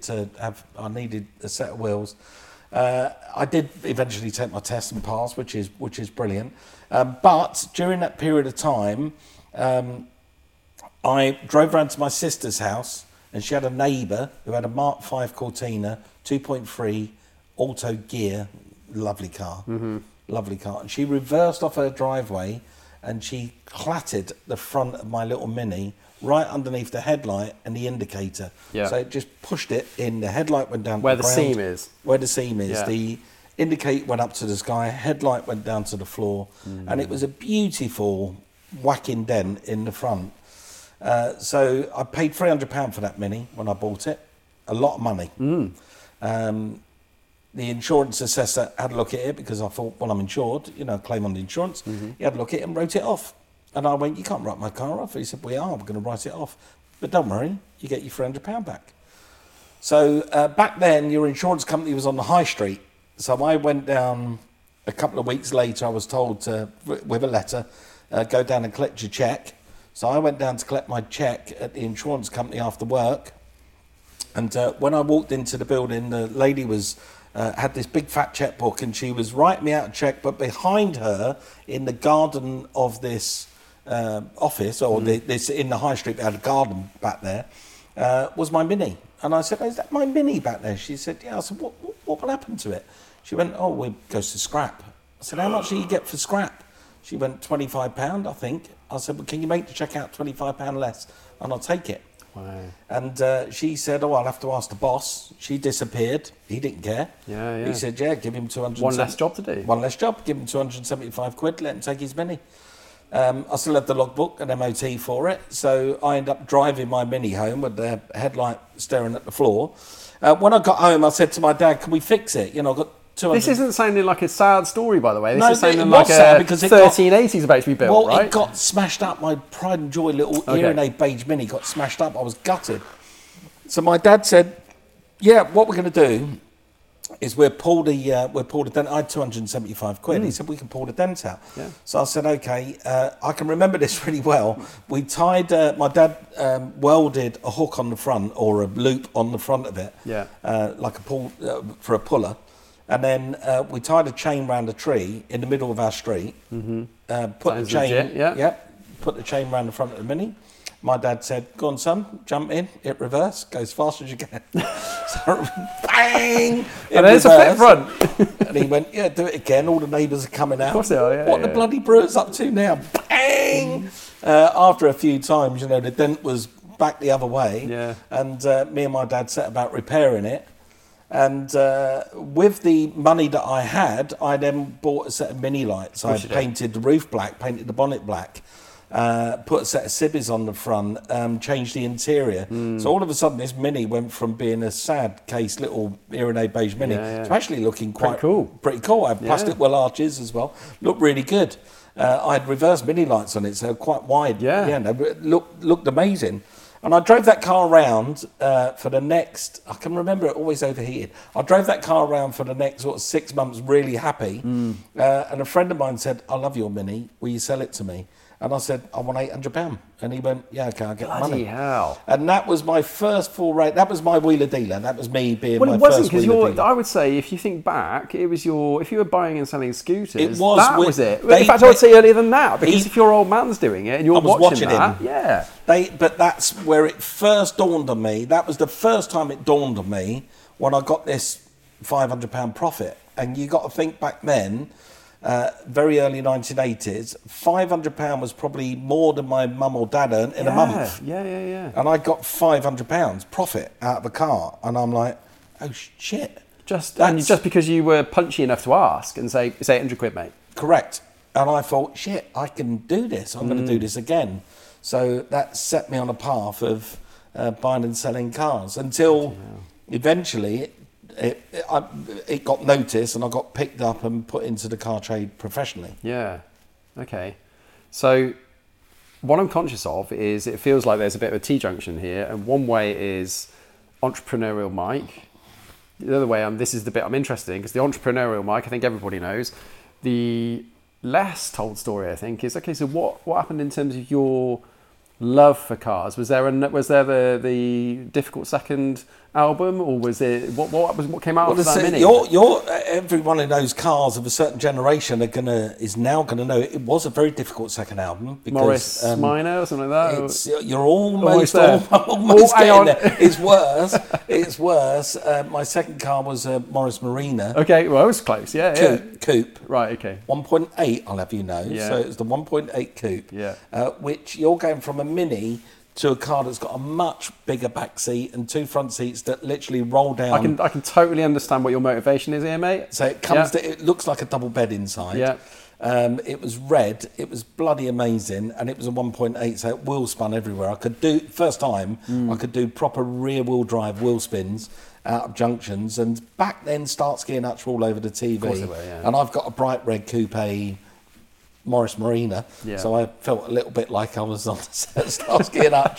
[SPEAKER 2] a set of wheels. I did eventually take my test and pass, which is brilliant. But during that period of time, I drove around to my sister's house, and she had a neighbour who had a Mark V Cortina 2.3 auto gear, lovely car, lovely car. And she reversed off her driveway, and she clattered the front of my little Mini right underneath the headlight and the indicator.
[SPEAKER 1] Yeah.
[SPEAKER 2] So it just pushed it in. The headlight went down
[SPEAKER 1] Where
[SPEAKER 2] to the
[SPEAKER 1] the
[SPEAKER 2] ground.
[SPEAKER 1] seam is.
[SPEAKER 2] Where the seam is.
[SPEAKER 1] Yeah.
[SPEAKER 2] The indicator went up to the sky, headlight went down to the floor, and it was a beautiful whacking dent in the front. So I paid £300 for that Mini when I bought it. A lot of money. The insurance assessor had a look at it because I thought, well, I'm insured, you know, claim on the insurance. He had a look at it and wrote it off. And I went, you can't write my car off. He said, we're going to write it off. But don't worry, you get your £300 back. So back then, your insurance company was on the high street. So I went down a couple of weeks later. I was told to, with a letter, go down and collect your cheque. So I went down to collect my cheque at the insurance company after work. And when I walked into the building, the lady was had this big fat checkbook, and she was writing me out a cheque. But behind her, in the garden of this office, or this in the high street, they had a garden back there, was my Mini. And I said, "Is that my Mini back there?" She said, "Yeah." I said, "What will happen to it?" She went, "Oh, well, it goes to scrap." I said, "How much do you get for scrap?" She went, £25, I think. I said, "Well, can you make the cheque out £25 less? And I'll take it."
[SPEAKER 1] Wow.
[SPEAKER 2] And she said, "Oh, I'll have to ask the boss." She disappeared. He didn't care.
[SPEAKER 1] Yeah, yeah.
[SPEAKER 2] He said, "Yeah, give him 200.
[SPEAKER 1] One less job to do.
[SPEAKER 2] One less job. Give him 275 quid. Let him take his Mini." I still have the logbook and MOT for it, so I end up driving my Mini home with the headlight staring at the floor. When I got home, I said to my dad, "Can we fix it? You know, I've got 200."
[SPEAKER 1] This isn't sounding like a sad story, by the way. This
[SPEAKER 2] No,
[SPEAKER 1] is sounding
[SPEAKER 2] it
[SPEAKER 1] like
[SPEAKER 2] was sad
[SPEAKER 1] a
[SPEAKER 2] because it got-
[SPEAKER 1] 1380s about to be built,
[SPEAKER 2] Well,
[SPEAKER 1] right?
[SPEAKER 2] it got smashed up. My pride and joy little hearing aid beige Mini got smashed up. I was gutted. So my dad said, "Yeah, what we're going to do is we'll pull the dent." I had 275 quid. He said, "We can pull the dent out."
[SPEAKER 1] Yeah.
[SPEAKER 2] So I said, "Okay." I can remember this really well. We tied. My dad welded a hook on the front, or a loop on the front of it.
[SPEAKER 1] Yeah.
[SPEAKER 2] Like a pull for a puller. And then we tied a chain round a tree in the middle of our street. Put
[SPEAKER 1] Sounds
[SPEAKER 2] the chain.
[SPEAKER 1] legit, yeah.
[SPEAKER 2] Yep. Put the chain round the front of the Mini. My dad said, "Go on, son, jump in, hit reverse, go as fast as you can." So, bang!
[SPEAKER 1] And there's a flip front.
[SPEAKER 2] And he went, "Yeah, do it again." All the neighbours are coming out. Of
[SPEAKER 1] course they are, yeah,
[SPEAKER 2] What
[SPEAKER 1] yeah.
[SPEAKER 2] the bloody brewer's up to now? Bang! After a few times, you know, the dent was back the other way.
[SPEAKER 1] Yeah.
[SPEAKER 2] And me and my dad set about repairing it. And with the money that I had, I then bought a set of Mini lights. I
[SPEAKER 1] you did.
[SPEAKER 2] painted the roof black, painted the bonnet black. Put a set of cibbies on the front, changed the interior. So all of a sudden, this Mini went from being a sad case little hearing aid beige Mini to actually looking quite pretty cool. I had plastic well arches as well. Looked really good. I had reverse Mini lights on it, so quite wide.
[SPEAKER 1] Yeah.
[SPEAKER 2] No, looked amazing. And I drove that car around for the next, I can remember it always overheated. I drove that car around for the next sort of 6 months really happy. And a friend of mine said, "I love your Mini, will you sell it to me?" And I said, "I want £800. And he went, "Yeah, okay, I'll get the
[SPEAKER 1] Bloody
[SPEAKER 2] money."
[SPEAKER 1] hell.
[SPEAKER 2] And that was my first full rate. That was my wheeler dealer. That was me being
[SPEAKER 1] Well,
[SPEAKER 2] my
[SPEAKER 1] it wasn't,
[SPEAKER 2] first
[SPEAKER 1] because
[SPEAKER 2] wheeler dealer.
[SPEAKER 1] I would say, if you think back, it was if you were buying and selling scooters,
[SPEAKER 2] It was
[SPEAKER 1] that
[SPEAKER 2] with-
[SPEAKER 1] was it.
[SPEAKER 2] they-
[SPEAKER 1] In fact, I would say earlier than that, because
[SPEAKER 2] He-
[SPEAKER 1] if your old man's doing it and you're
[SPEAKER 2] I was watching
[SPEAKER 1] that,
[SPEAKER 2] him.
[SPEAKER 1] yeah.
[SPEAKER 2] But that's where it first dawned on me. That was the first time it dawned on me when I got this £500 profit. And you got to think back then, very early 1980s, £500 was probably more than my mum or dad earned in a month.
[SPEAKER 1] Yeah.
[SPEAKER 2] And I got £500 profit out of a car. And I'm like, oh, shit.
[SPEAKER 1] Just
[SPEAKER 2] That's-
[SPEAKER 1] because you were punchy enough to ask and say 800 quid, mate.
[SPEAKER 2] Correct. And I thought, shit, I can do this. I'm going to do this again. So that set me on a path of buying and selling cars until eventually it got noticed and I got picked up and put into the car trade professionally.
[SPEAKER 1] Yeah. Okay. So what I'm conscious of is it feels like there's a bit of a T-junction here, and one way is entrepreneurial Mike. The other way, this is the bit I'm interested in, because the entrepreneurial Mike, I think everybody knows. The less told story, I think, is, okay, so what happened in terms of your love for cars? Was there the difficult second album, or was it what came out of that Mini?
[SPEAKER 2] Everyone who knows cars of a certain generation is now gonna know it was a very difficult second album because
[SPEAKER 1] Morris Minor or something like that.
[SPEAKER 2] You're almost
[SPEAKER 1] there.
[SPEAKER 2] getting there. It's worse. It's worse. My second car was a Morris Marina.
[SPEAKER 1] Okay, well, it was close. Yeah.
[SPEAKER 2] Coupe.
[SPEAKER 1] Right. Okay.
[SPEAKER 2] 1.8, I'll have you know.
[SPEAKER 1] Yeah.
[SPEAKER 2] So it's the 1.8 coupe.
[SPEAKER 1] Yeah.
[SPEAKER 2] Which you're going from a Mini to a car that's got a much bigger back seat and two front seats that literally roll down.
[SPEAKER 1] I can totally understand what your motivation is here, mate.
[SPEAKER 2] So it comes. It looks like a double bed inside.
[SPEAKER 1] Yeah.
[SPEAKER 2] It was red. It was bloody amazing, and it was a 1.8. So it wheel spun everywhere. I could do first time. I could do proper rear wheel drive wheel spins out of junctions, and back then Starsky and Hutch were all over the TV.
[SPEAKER 1] Of course they were, yeah.
[SPEAKER 2] And I've got a bright red coupe Morris Marina, so I felt a little bit like I was on Starsky and Hutch.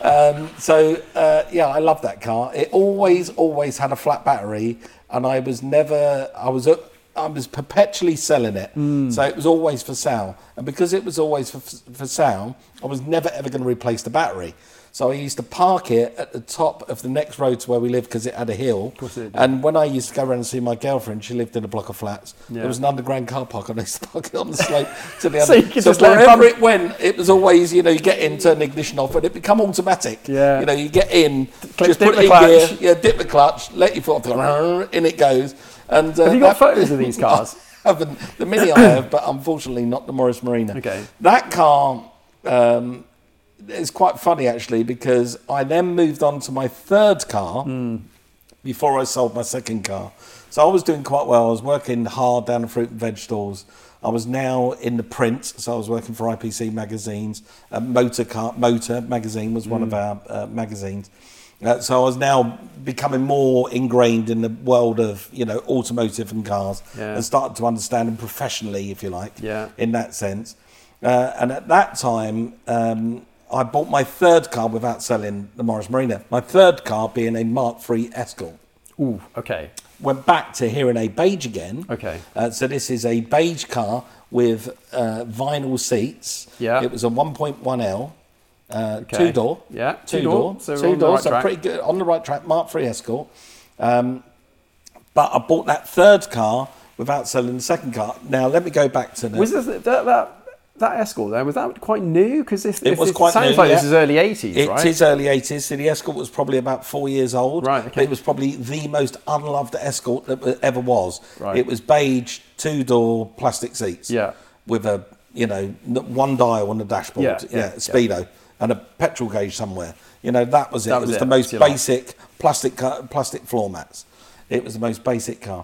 [SPEAKER 2] I love that car. It always had a flat battery, and I was I was perpetually selling it. So it was always for sale. And because it was always for sale, I was never ever going to replace the battery. So I used to park it at the top of the next road to where we lived because it had a hill.
[SPEAKER 1] Of course it did.
[SPEAKER 2] And when I used to go around and see my girlfriend, she lived in a block of flats.
[SPEAKER 1] Yeah.
[SPEAKER 2] There was an underground car park and I used to park it on the slope to the other.
[SPEAKER 1] So you could
[SPEAKER 2] So
[SPEAKER 1] just let it
[SPEAKER 2] wherever
[SPEAKER 1] pump-
[SPEAKER 2] it went, it was always, you get in, turn the ignition off, and it become automatic.
[SPEAKER 1] Yeah.
[SPEAKER 2] You get in,
[SPEAKER 1] dip
[SPEAKER 2] just put
[SPEAKER 1] the
[SPEAKER 2] it in
[SPEAKER 1] clutch.
[SPEAKER 2] gear, dip the clutch, let your foot off, in it goes. And
[SPEAKER 1] Have you got photos of these cars?
[SPEAKER 2] I haven't. The Mini I have, but unfortunately not the Morris Marina.
[SPEAKER 1] Okay.
[SPEAKER 2] That car is quite funny actually because I then moved on to my third car before I sold my second car. So I was doing quite well. I was working hard down the fruit and veg stores. I was now in the print, so I was working for IPC magazines. Motor magazine was one of our magazines. So I was now becoming more ingrained in the world of automotive and cars, and started to understand them professionally, if you like, in that sense. And at that time, I bought my third car without selling the Morris Marina. My third car being a Mark III Escort.
[SPEAKER 1] Ooh, okay.
[SPEAKER 2] Went back to hearing a beige again.
[SPEAKER 1] Okay.
[SPEAKER 2] So this is a beige car with vinyl seats.
[SPEAKER 1] Yeah.
[SPEAKER 2] It was a 1.1L.
[SPEAKER 1] Okay.
[SPEAKER 2] Two-door.
[SPEAKER 1] Yeah,
[SPEAKER 2] Two-door.
[SPEAKER 1] So we're
[SPEAKER 2] Two
[SPEAKER 1] on the
[SPEAKER 2] doors,
[SPEAKER 1] right
[SPEAKER 2] so
[SPEAKER 1] track.
[SPEAKER 2] pretty good. On the right track, Mark III Escort. But I bought that third car without selling the second car. Now, let me go back to the...
[SPEAKER 1] Was this, that Escort there, was that quite new? Because
[SPEAKER 2] It was quite
[SPEAKER 1] sounds
[SPEAKER 2] new,
[SPEAKER 1] like
[SPEAKER 2] yeah.
[SPEAKER 1] this is early 80s, right?
[SPEAKER 2] It is early 80s, so the Escort was probably about 4 years old.
[SPEAKER 1] Right, okay.
[SPEAKER 2] But it was probably the most unloved Escort that ever was.
[SPEAKER 1] Right.
[SPEAKER 2] It was beige, two-door plastic seats.
[SPEAKER 1] Yeah.
[SPEAKER 2] With a, one dial on the dashboard.
[SPEAKER 1] Yeah,
[SPEAKER 2] Speedo. And a petrol gauge somewhere. That was it.
[SPEAKER 1] That
[SPEAKER 2] It
[SPEAKER 1] was
[SPEAKER 2] was
[SPEAKER 1] it.
[SPEAKER 2] the most
[SPEAKER 1] That's your
[SPEAKER 2] basic plastic floor mats. It was the most basic car.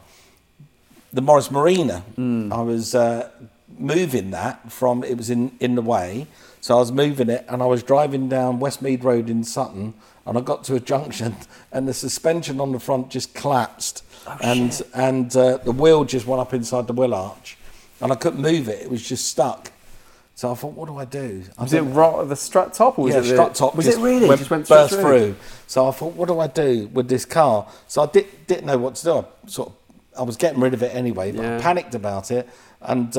[SPEAKER 2] The Morris Marina, I was moving that from, it was in the way, so I was moving it and I was driving down Westmead Road in Sutton and I got to a junction and the suspension on the front just collapsed and the wheel just went up inside the wheel arch and I couldn't move it. It was just stuck. So I thought, what do I do?
[SPEAKER 1] Was it the strut top? Or was it the
[SPEAKER 2] strut top.
[SPEAKER 1] Was it really?
[SPEAKER 2] Went,
[SPEAKER 1] Just went straight
[SPEAKER 2] burst through. So I thought, what do I do with this car? So I didn't know what to do. I was getting rid of it anyway, but I panicked about it. And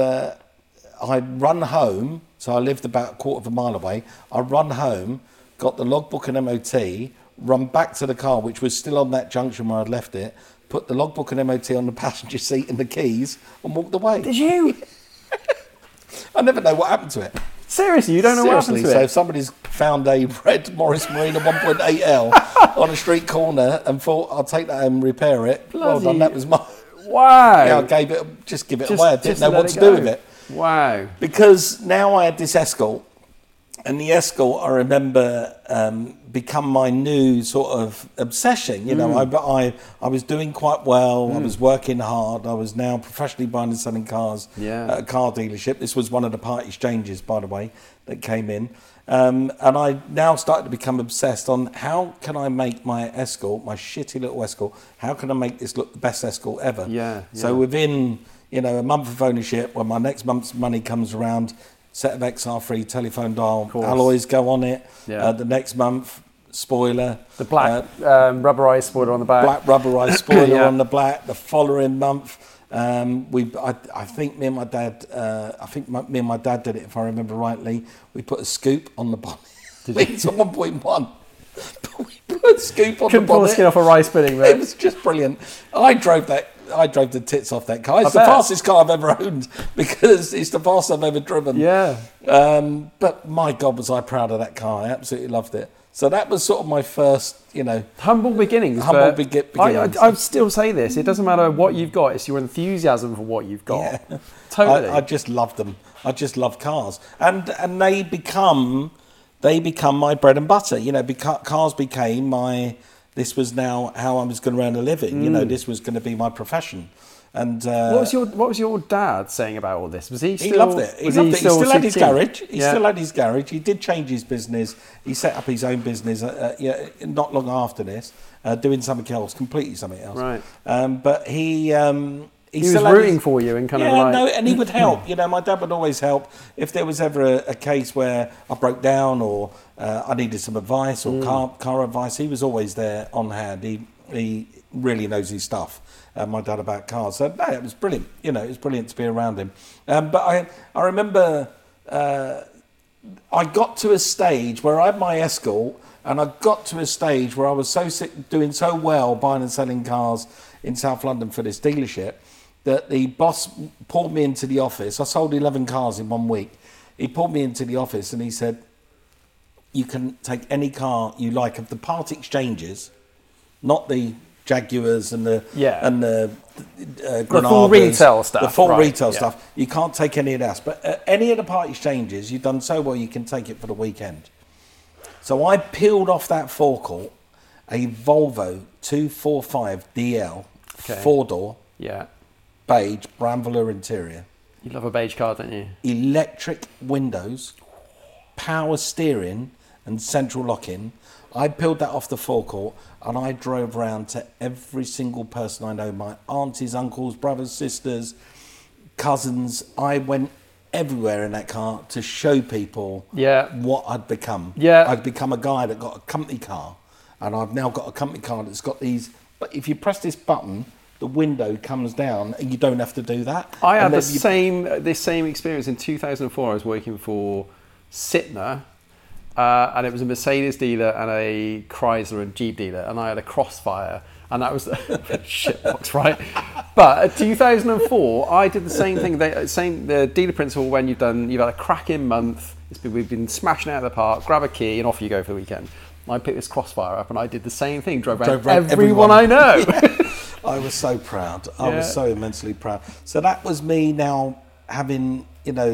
[SPEAKER 2] I'd run home. So I lived about a quarter of a mile away. I run home, got the logbook and MOT, run back to the car, which was still on that junction where I'd left it, put the logbook and MOT on the passenger seat and the keys, and walked away.
[SPEAKER 1] Did you?
[SPEAKER 2] I never know what happened to it.
[SPEAKER 1] Seriously, you don't know what happened to
[SPEAKER 2] So
[SPEAKER 1] it?
[SPEAKER 2] if somebody's found a red Morris Marina 1.8L on a street corner and thought, I'll take that home and repair it, well done, that was my...
[SPEAKER 1] Wow.
[SPEAKER 2] Yeah, I give it away. I didn't know
[SPEAKER 1] let
[SPEAKER 2] what to
[SPEAKER 1] it
[SPEAKER 2] do
[SPEAKER 1] go.
[SPEAKER 2] with it.
[SPEAKER 1] Wow.
[SPEAKER 2] Because now I had this Escort, and the Escort, I remember, become my new sort of obsession. I was doing quite well. I was working hard. I was now professionally buying and selling cars at a car dealership. This was one of the part exchanges, by the way, that came in. And I now started to become obsessed on how can I make my Escort, my shitty little Escort, how can I make this look the best Escort ever? So within, a month of ownership, when my next month's money comes around, set of XR3 telephone dial alloys go on it. The next month, spoiler.
[SPEAKER 1] The black rubberized spoiler on the back.
[SPEAKER 2] Black rubberized spoiler on the black. The following month, I think me and my dad. Me and my dad did it, if I remember rightly. We put a scoop on the bonnet. It's a 1.1. But we put a scoop on
[SPEAKER 1] Couldn't
[SPEAKER 2] the
[SPEAKER 1] pull the
[SPEAKER 2] bonnet.
[SPEAKER 1] skin off a rice pudding,
[SPEAKER 2] It
[SPEAKER 1] but
[SPEAKER 2] was just brilliant. I drove the tits off that car. It's the
[SPEAKER 1] bet.
[SPEAKER 2] fastest car I've ever owned because it's the fastest I've ever driven.
[SPEAKER 1] yeah.
[SPEAKER 2] But my God, was I proud of that car. I absolutely loved it. So that was sort of my first,
[SPEAKER 1] Humble beginnings.
[SPEAKER 2] Humble
[SPEAKER 1] but
[SPEAKER 2] beginnings.
[SPEAKER 1] I still say this. It doesn't matter what you've got. It's your enthusiasm for what you've got.
[SPEAKER 2] Yeah.
[SPEAKER 1] Totally.
[SPEAKER 2] I just loved them. I just love cars. And they become my bread and butter. Cars became this was now how I was going to earn a living. This was going to be my profession. And
[SPEAKER 1] what was your dad saying about all this? Was he still?
[SPEAKER 2] he loved it. He still had his garage. He still had his garage. He did change his business. He set up his own business. Not long after this, doing something else, completely something else.
[SPEAKER 1] Right.
[SPEAKER 2] But he
[SPEAKER 1] was
[SPEAKER 2] still had
[SPEAKER 1] rooting
[SPEAKER 2] his-
[SPEAKER 1] for you and kind of
[SPEAKER 2] yeah,
[SPEAKER 1] like.
[SPEAKER 2] no, and he would help. My dad would always help if there was ever a case where I broke down or I needed some advice or car advice. He was always there on hand. really knows his stuff. My dad about cars. So no, it was brilliant. You know, it was brilliant to be around him. But I remember I got to a stage where I had my Escort, and I got to a stage where I was so sick, doing so well buying and selling cars in South London for this dealership, that the boss pulled me into the office. I sold 11 cars in 1 week. He pulled me into the office and he said, you can take any car you like of the part exchanges, not the Jaguars and the Granadas,
[SPEAKER 1] the full retail stuff.
[SPEAKER 2] The full retail stuff. You can't take any of that. But any of the part exchanges, you've done so well, you can take it for the weekend. So I peeled off that forecourt a Volvo 245 DL, 4-door, beige, brown velour interior.
[SPEAKER 1] You love a beige car, don't you?
[SPEAKER 2] Electric windows, power steering and central locking. I peeled that off the forecourt and I drove around to every single person I know, my aunties, uncles, brothers, sisters, cousins. I went everywhere in that car to show people what I'd become. I'd become a guy that got a company car, and I've now got a company car that's got these, but if you press this button, the window comes down and you don't have to do that.
[SPEAKER 1] I had this same experience in 2004. I was working for Sytner, and it was a Mercedes dealer and a Chrysler and Jeep dealer, and I had a Crossfire, and that was shitbox, right? But at 2004, I did the same thing. The dealer principle when you've had a cracking month, we've been smashing it out of the park, grab a key and off you go for the weekend. I picked this Crossfire up and I did the same thing, drove around everyone I know.
[SPEAKER 2] I was so proud. I was so immensely proud. So that was me now having,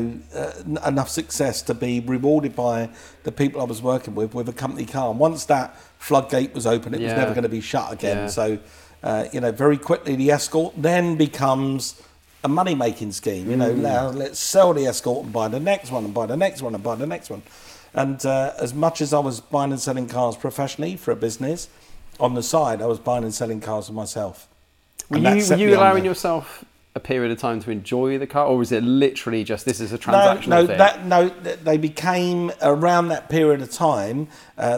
[SPEAKER 2] enough success to be rewarded by the people I was working with a company car. And once that floodgate was open, it was never going to be shut again. So, very quickly the Escort then becomes a money-making scheme. Now let's sell the Escort and buy the next one and buy the next one and buy the next one. And as much as I was buying and selling cars professionally for a business, on the side I was buying and selling cars for myself.
[SPEAKER 1] Were you allowing yourself a period of time to enjoy the car, or was it literally just this is a transactional thing?
[SPEAKER 2] They became around that period of time.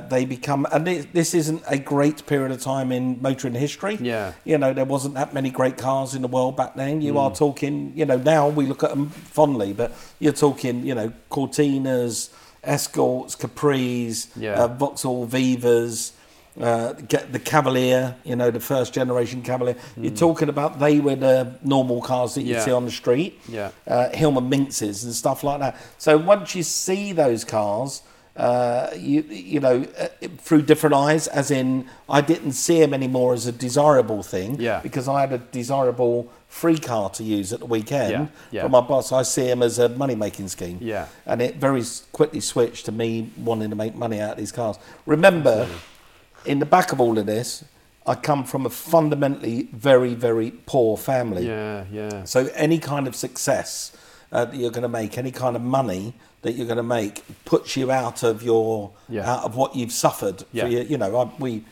[SPEAKER 2] And this isn't a great period of time in motoring history. There wasn't that many great cars in the world back then. You are talking, now we look at them fondly, but you're talking, Cortinas, Escorts, Capris, Vauxhall Vivas. The Cavalier, the first generation Cavalier. You're talking about they were the normal cars that you see on the street. Hillman Minxes and stuff like that. So once you see those cars, through different eyes, as in I didn't see them anymore as a desirable thing, because I had a desirable free car to use at the weekend from my boss. I see him as a money-making scheme. And it very quickly switched to me wanting to make money out of these cars. Remember, in the back of all of this, I come from a fundamentally very, very poor family. So any kind of success that you're going to make, any kind of money that you're going to make, puts you out of out of what you've suffered. We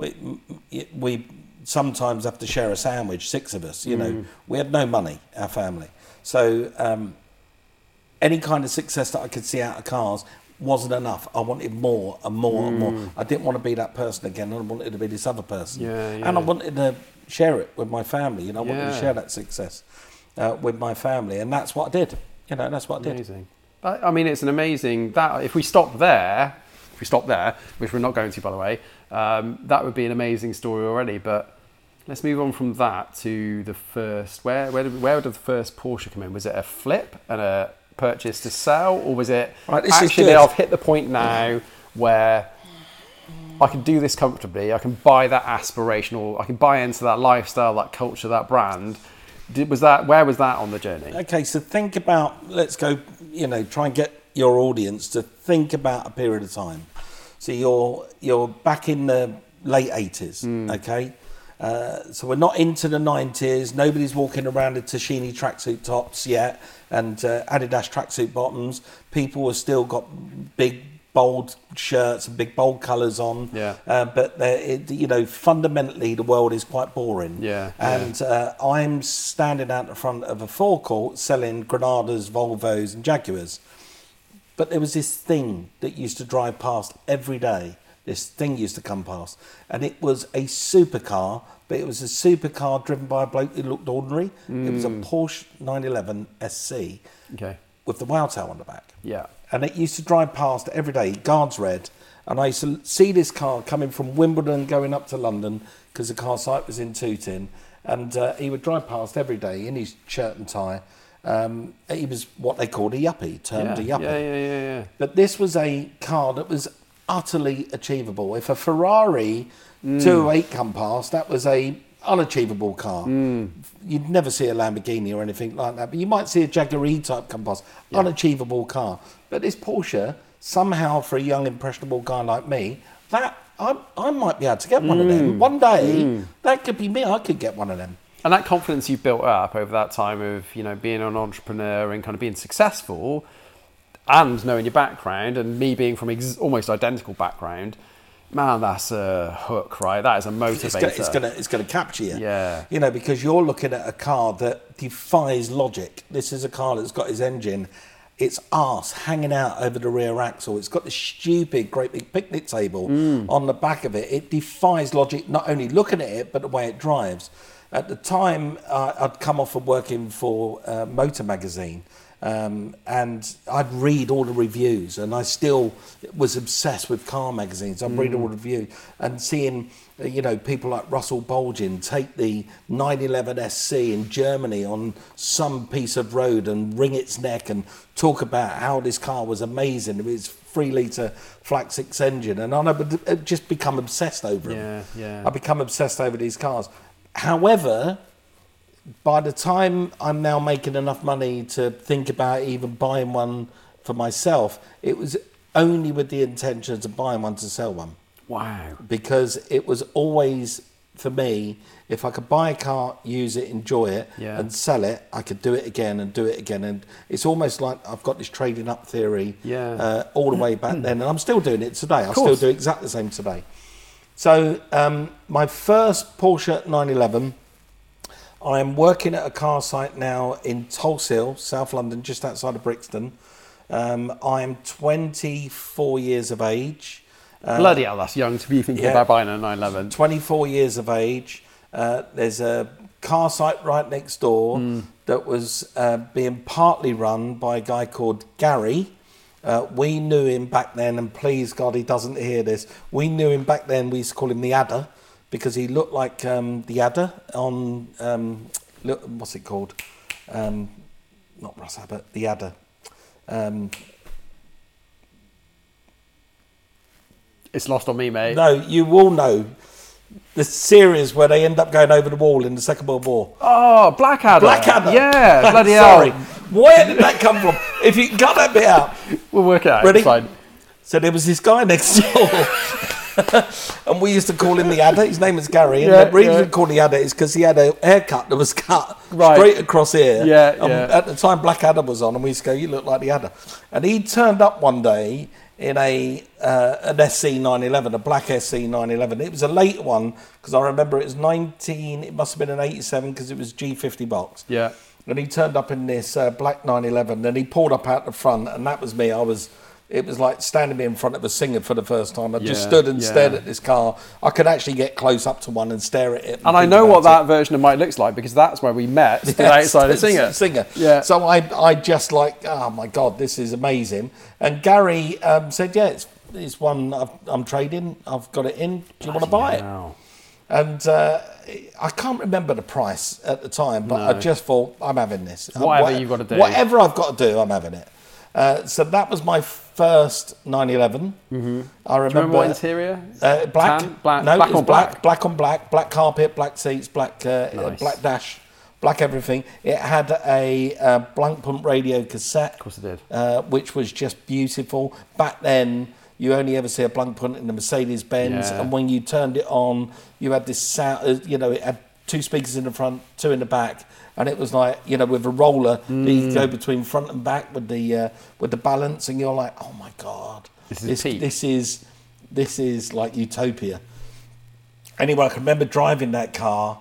[SPEAKER 2] sometimes have to share a sandwich, 6 of us. We had no money, our family. So any kind of success that I could see out of cars wasn't enough. I wanted more and more and more. I didn't want to be that person again. I wanted to be this other person. And I wanted to share it with my family. I wanted to share that success with my family. And that's what I did. That's what I did.
[SPEAKER 1] Amazing. I mean, it's an amazing... If we stop there, which we're not going to, by the way, that would be an amazing story already. But let's move on from that to the first... Where did the first Porsche come in? Was it a flip and a purchase to sell, or was it actually I've hit the point now where I can do this comfortably, I can buy that aspirational, I can buy into that lifestyle, that culture, that brand? Where was that on the journey?
[SPEAKER 2] Okay, so think about, let's go, try and get your audience to think about a period of time. So you're back in the late 80s, okay? So we're not into the 90s. Nobody's walking around in Tashini tracksuit tops yet and Adidas tracksuit bottoms. People have still got big, bold shirts and big, bold colours on. But fundamentally, the world is quite boring. And I'm standing out the front of a forecourt selling Granadas, Volvos, and Jaguars. But there was this thing that used to drive past every day. this thing used to come past, and it was a supercar, but it was a supercar driven by a bloke who looked ordinary. It was a Porsche 911 SC with the wow tail on the back.
[SPEAKER 1] Yeah.
[SPEAKER 2] And it used to drive past every day, guards red. And I used to see this car coming from Wimbledon going up to London because the car site was in Tooting. And he would drive past every day in his shirt and tie. He was what they called a yuppie, termed a yuppie.
[SPEAKER 1] Yeah.
[SPEAKER 2] But this was a car that was utterly achievable. If a Ferrari 208 come past, that was a unachievable car. You'd never see a Lamborghini or anything like that, but you might see a Jaguar E-Type come past. Unachievable car. But this Porsche, somehow for a young impressionable guy like me, that I might be able to get one of them. One day, that could be me. I could get one of them.
[SPEAKER 1] And that confidence you've built up over that time of, you know, being an entrepreneur and kind of being successful and knowing your background, and me being from almost identical background, man, that's a hook, right? That is a motivator.
[SPEAKER 2] It's gonna capture you.
[SPEAKER 1] Yeah.
[SPEAKER 2] You know, because you're looking at a car that defies logic. This is a car that's got its engine, its arse hanging out over the rear axle. It's got this stupid, great big picnic table on the back of it. It defies logic, not only looking at it, but the way it drives. At the time, I'd come off of working for Motor Magazine. And I'd read all the reviews, and I still was obsessed with car magazines. I'd read all the reviews and seeing, you know, people like Russell Bolgin take the 911 SC in Germany on some piece of road and wring its neck and talk about how this car was amazing. It was 3-litre flat 6 engine, and I would just become obsessed over them. I become obsessed over these cars. However, by the time I'm now making enough money to think about even buying one for myself, it was only with the intentions of buying one to sell one.
[SPEAKER 1] Wow.
[SPEAKER 2] Because it was always, for me, if I could buy a car, use it, enjoy it, and sell it, I could do it again and do it again. And it's almost like I've got this trading up theory all the way back then. And I'm still doing it today. I still do exactly the same today. So my first Porsche 911, I'm working at a car site now in Tulse Hill, South London, just outside of Brixton. I'm 24 years of age.
[SPEAKER 1] Bloody hell, that's young to be thinking about buying a 911.
[SPEAKER 2] 24 years of age. There's a car site right next door that was being partly run by a guy called Gary. We knew him back then, and please God, he doesn't hear this. We knew him back then. We used to call him the Adder because he looked like the Adder on what's it called? Not Russ Abbott, the Adder.
[SPEAKER 1] It's lost on me, mate.
[SPEAKER 2] No, you will know. The series where they end up going over the wall in the Second World War.
[SPEAKER 1] Oh, Blackadder.
[SPEAKER 2] Blackadder.
[SPEAKER 1] Yeah, bloody hell.
[SPEAKER 2] Sorry. Where did that come from? If you can cut that bit out.
[SPEAKER 1] We'll work it out.
[SPEAKER 2] Ready?
[SPEAKER 1] It's fine.
[SPEAKER 2] So there was this guy next door. And we used to call him the Adder. His name was Gary. And the reason we called him the Adder is because he had a haircut that was cut straight across here. At the time, Blackadder was on, and we used to go, "You look like the Adder." And he turned up one day in an SC 911, a black SC 911. It was a late one because I remember it was it must have been an 87 because it was G50 box.
[SPEAKER 1] Yeah.
[SPEAKER 2] And he turned up in this black 911, and he pulled up out the front, and that was me. It was like standing me in front of a singer for the first time. I just stood and stared at this car. I could actually get close up to one and stare at it.
[SPEAKER 1] And I know what that version of Mike looks like because that's where we met, outside of Singer.
[SPEAKER 2] Yeah. So I just like, oh my God, this is amazing. And Gary said, yeah, it's one I'm trading. I've got it in. Do you want to buy it? And I can't remember the price at the time, but I just thought, I'm having this.
[SPEAKER 1] Whatever you've got to do.
[SPEAKER 2] Whatever I've got to do, I'm having it. So that was my first 911. I remember.
[SPEAKER 1] Do you remember what interior?
[SPEAKER 2] Black.
[SPEAKER 1] Tan? Black.
[SPEAKER 2] No,
[SPEAKER 1] Black
[SPEAKER 2] it was
[SPEAKER 1] on black.
[SPEAKER 2] Black on black. Black carpet, black seats, black black dash, black everything. It had a blank pump radio cassette. Of
[SPEAKER 1] course it
[SPEAKER 2] did. Which was just beautiful. Back then, you only ever see a blank pump in the Mercedes-Benz, and when you turned it on, you had this sound. It had 2 speakers in the front, 2 in the back. And it was like, with a roller, you go between front and back with the balance, and you're like, oh my God, this is like utopia. Anyway, I can remember driving that car.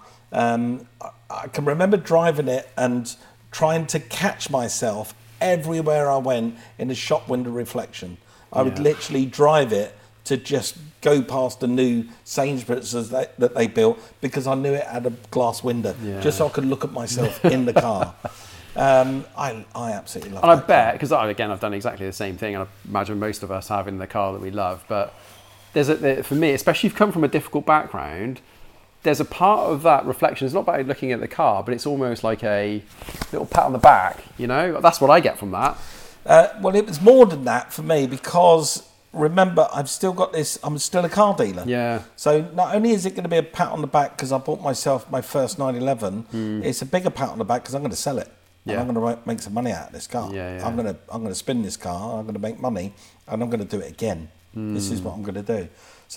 [SPEAKER 2] I can remember driving it and trying to catch myself everywhere I went in the shop window reflection. I would literally drive it to just go past the new Sainsbury's that they built because I knew it had a glass window, just so I could look at myself in the car. I absolutely love it.
[SPEAKER 1] And I bet, because again, I've done exactly the same thing, and I imagine most of us have in the car that we love, but for me, especially if you come from a difficult background, there's a part of that reflection. It's not about looking at the car, but it's almost like a little pat on the back, you know? That's what I get from that.
[SPEAKER 2] Well, it was more than that for me because, remember, I'm still a car dealer.
[SPEAKER 1] Yeah.
[SPEAKER 2] So not only is it going to be a pat on the back because I bought myself my first 911, it's a bigger pat on the back because I'm going to sell it. Yeah. And I'm going to make some money out of this car.
[SPEAKER 1] Yeah, yeah.
[SPEAKER 2] I'm going to spin this car, I'm going to make money, and I'm going to do it again. This is what I'm going to do.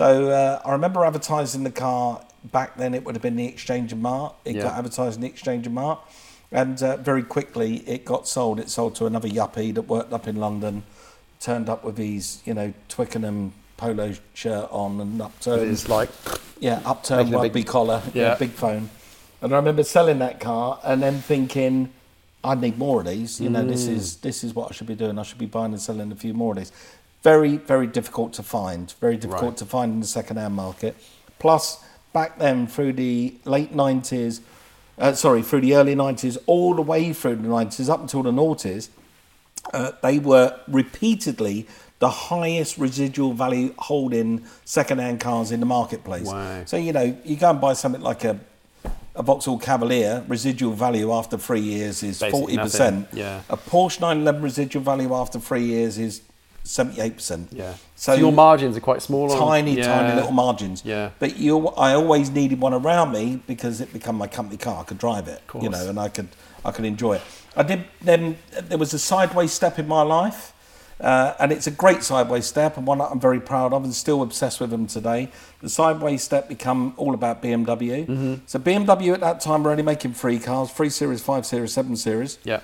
[SPEAKER 2] So I remember advertising the car back then. It would have been the Exchange and Mart. It got advertised in the Exchange and Mart, and very quickly it got sold. It sold to another yuppie that worked up in London, turned up with his, Twickenham polo shirt on and upturned.
[SPEAKER 1] It's like
[SPEAKER 2] upturned rugby collar, big phone. And I remember selling that car and then thinking, I need more of these. This is what I should be doing. I should be buying and selling a few more of these. Very, very difficult to find. Very difficult to find in the second-hand market. Plus, back then, through the late 90s, through the early 90s, all the way through the 90s, up until the noughties, they were repeatedly the highest residual value holding second-hand cars in the marketplace.
[SPEAKER 1] Wow.
[SPEAKER 2] So, you go and buy something like a Vauxhall Cavalier, residual value after 3 years is
[SPEAKER 1] basically
[SPEAKER 2] 40%.
[SPEAKER 1] Nothing. Yeah.
[SPEAKER 2] A Porsche 911 residual value after 3 years is 78%.
[SPEAKER 1] Yeah. So your margins are quite small.
[SPEAKER 2] Tiny little margins.
[SPEAKER 1] Yeah.
[SPEAKER 2] But I always needed one around me because it became my company car. I could drive it, and I could enjoy it. I did. Then there was a sideways step in my life, and it's a great sideways step and one that I'm very proud of and still obsessed with them today. The sideways step become all about BMW. Mm-hmm. So BMW at that time were only making 3 cars: 3 Series, 5 Series, 7 Series.
[SPEAKER 1] Yeah.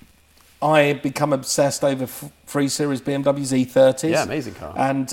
[SPEAKER 2] I had become obsessed over 3 Series BMWs E30s.
[SPEAKER 1] Yeah, amazing car.
[SPEAKER 2] And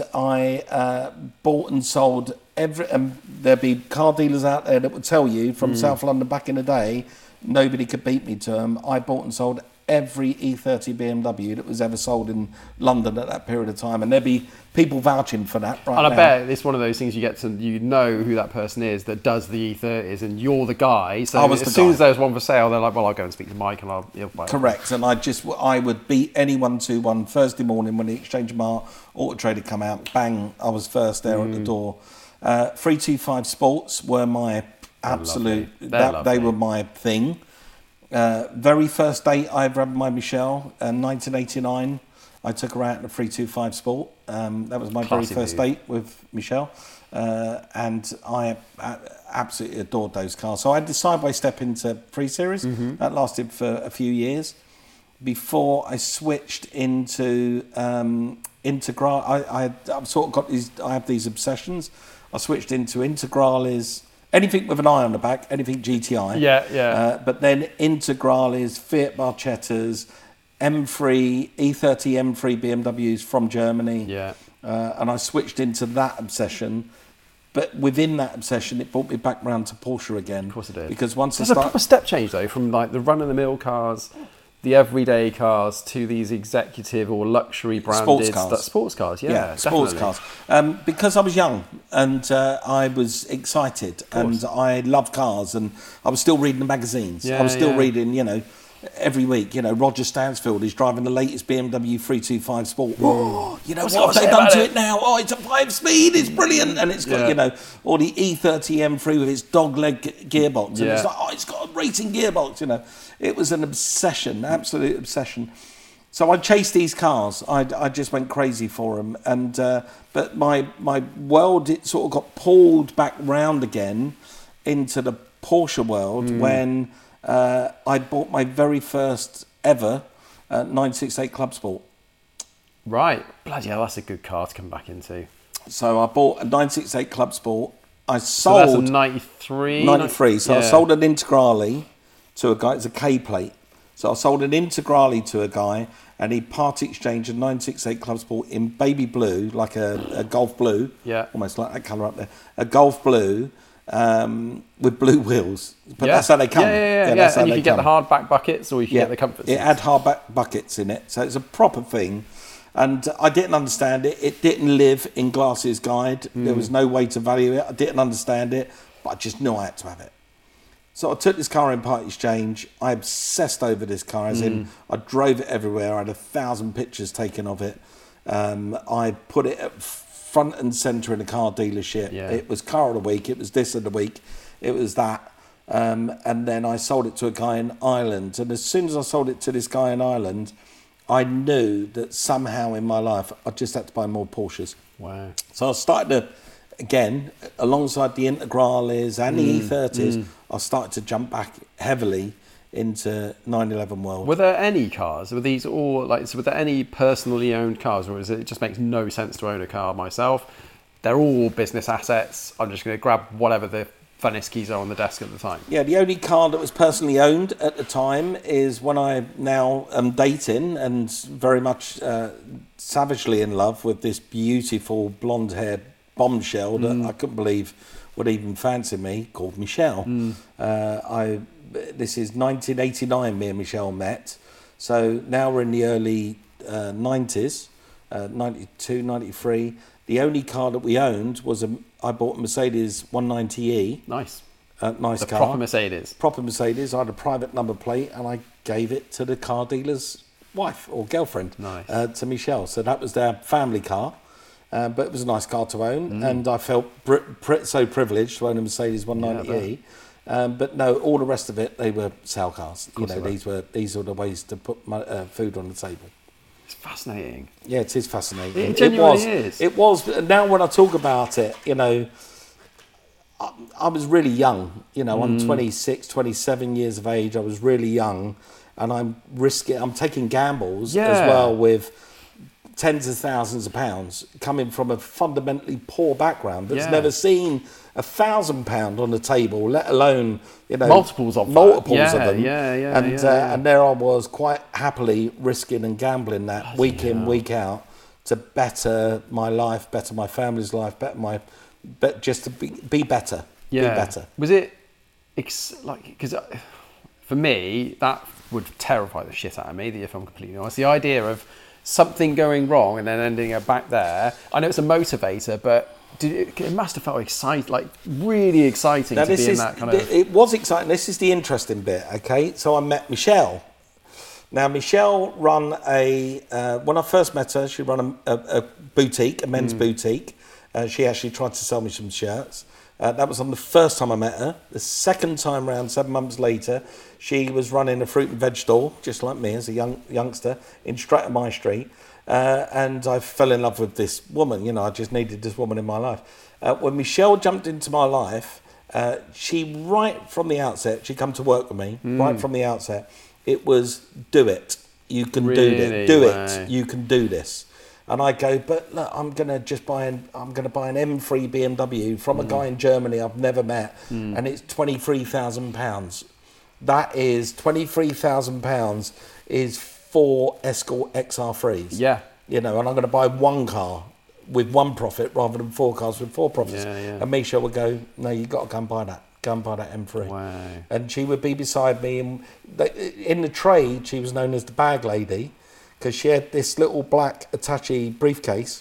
[SPEAKER 2] I bought and sold there'd be car dealers out there that would tell you from South London back in the day, nobody could beat me to them. I bought and sold every E30 BMW that was ever sold in London at that period of time, and there'd be people vouching for that right now.
[SPEAKER 1] And I bet it's one of those things you get to, know who that person is that does the E30s, and you're the guy. So as soon as there's one for sale, they're like, well, I'll go and speak to Mike and he'll buy it.
[SPEAKER 2] Correct, and I would beat anyone 2-1 Thursday morning when the Exchange Mart Auto Trader come out. Bang, I was first there at the door. 325 Sports were my absolute. They were my thing. Very first date I ever had with my Michelle, 1989. I took her out in a 325 Sport. That was my very first date with Michelle, and I absolutely adored those cars. So I had the sideways step into 3 Series. Mm-hmm. That lasted for a few years before I switched into Integral. I've sort of got these. I have these obsessions. I switched into Integrales. Anything with an eye on the back, anything GTI.
[SPEAKER 1] Yeah.
[SPEAKER 2] But then Integrales, Fiat Barchettas, M3, E30 M3 BMWs from Germany.
[SPEAKER 1] Yeah.
[SPEAKER 2] And I switched into that obsession. But within that obsession, it brought me back round to Porsche again.
[SPEAKER 1] Of course it did.
[SPEAKER 2] Because once
[SPEAKER 1] there's a proper step change, though, from like the run-of-the-mill cars, the everyday cars, to these executive or luxury branded sports cars. Yeah,
[SPEAKER 2] sports cars. Because I was young and I was excited and I loved cars and I was still reading the magazines. I was still reading, every week. Roger Stansfield is driving the latest BMW 325 Sport. Whoa, what have they done to it now? Oh, it's a 5-speed. It's brilliant, and it's got or the E30 M3 with its dog-leg gearbox, and it's like, it's got a racing gearbox. It was an obsession, absolute obsession. So I chased these cars. I just went crazy for them, and but my world, it sort of got pulled back round again into the Porsche world when I bought my very first ever 968 Club Sport.
[SPEAKER 1] Right, bloody hell, that's a good car to come back into.
[SPEAKER 2] So I bought a 968 Club Sport. I sold.
[SPEAKER 1] So that's a 93.
[SPEAKER 2] 93. So I sold an Integrale to a guy. It's a K plate. So I sold an Integrale to a guy, and he part exchanged a 968 Club Sport in baby blue, like a Golf blue.
[SPEAKER 1] Yeah.
[SPEAKER 2] Almost like that colour up there. A Golf blue with blue wheels. But that's how they come.
[SPEAKER 1] Yeah. And you can get the hard back buckets, or you can get the comforts.
[SPEAKER 2] It had hard back buckets in it. So it's a proper thing. And I didn't understand it. It didn't live in Glass's guide. There was no way to value it. I didn't understand it, but I just knew I had to have it. So I took this car in part exchange. I obsessed over this car, as in I drove it everywhere. I had 1,000 pictures taken of it. I put it at front and centre in a car dealership.
[SPEAKER 1] Yeah.
[SPEAKER 2] It was car of the week. It was this of the week. It was that. And then I sold it to a guy in Ireland. And as soon as I sold it to this guy in Ireland, I knew that somehow in my life I just had to buy more Porsches.
[SPEAKER 1] Wow.
[SPEAKER 2] So I started to, again, alongside the Integrales and the E30s, I started to jump back heavily into 911 world.
[SPEAKER 1] Were there any cars? Were these all like? So were there any personally owned cars, or is it just makes no sense to own a car myself? They're all business assets. I'm just going to grab whatever the funnest keys are on the desk at the time.
[SPEAKER 2] Yeah, the only car that was personally owned at the time is when I now am dating and very much savagely in love with this beautiful blonde-haired bombshell that I couldn't believe would even fancy me, called Michelle. This is 1989 me and Michelle met. So now we're in the early 90s, 92, 93. The only car that we owned was I bought a Mercedes 190E.
[SPEAKER 1] Nice.
[SPEAKER 2] Nice
[SPEAKER 1] The
[SPEAKER 2] car.
[SPEAKER 1] proper Mercedes.
[SPEAKER 2] Proper Mercedes. I had a private number plate and I gave it to the car dealer's wife or girlfriend,
[SPEAKER 1] Nice.
[SPEAKER 2] to Michelle. So that was their family car. But it was a nice car to own. And I felt so privileged to own a Mercedes 190E. But no, all the rest of it, they were sale cars. You know, these were the ways to put food on the table.
[SPEAKER 1] It's fascinating.
[SPEAKER 2] Yeah, it is fascinating.
[SPEAKER 1] It genuinely is.
[SPEAKER 2] It was. Now when I talk about it, you know, I was really young. You know, I'm 26, 27 years of age. I was really young, and I'm taking gambles as well with tens of thousands of pounds, coming from a fundamentally poor background that's never seen £1,000 on the table, let alone, you know,
[SPEAKER 1] multiples of
[SPEAKER 2] them.
[SPEAKER 1] And
[SPEAKER 2] there I was, quite happily risking and gambling that week in, week out to better my life, better my family's life, just to be better. Be better.
[SPEAKER 1] Was it because for me that would terrify the shit out of me, if I'm completely honest. The idea of something going wrong and then ending up back there. I know it's a motivator, but it must have felt really exciting to be in that kind of...
[SPEAKER 2] It was exciting. This is the interesting bit, okay? So I met Michelle. Now, Michelle run when I first met her, she ran a boutique, a men's boutique. She actually tried to sell me some shirts. That was on the first time I met her. The second time round, 7 months later, she was running a fruit and veg stall, just like me as a youngster, in Streatham High Street. And I fell in love with this woman. You know, I just needed this woman in my life. When Michelle jumped into my life, she, right from the outset, she come to work with me, right from the outset, it was, do it. You can do this. Do it. You can do this. And I go, but look, I'm going to buy an M3 BMW from a guy in Germany I've never met, and it's £23,000. That is £23,000 is 4 Escort XR3s.
[SPEAKER 1] Yeah.
[SPEAKER 2] You know, and I'm going to buy one car with one profit rather than 4 cars with 4 profits. And Misha would go, no, you got to go and buy that. Go and buy that M3.
[SPEAKER 1] Wow.
[SPEAKER 2] And she would be beside me. And in the trade, she was known as the bag lady, because she had this little black Hitachi briefcase.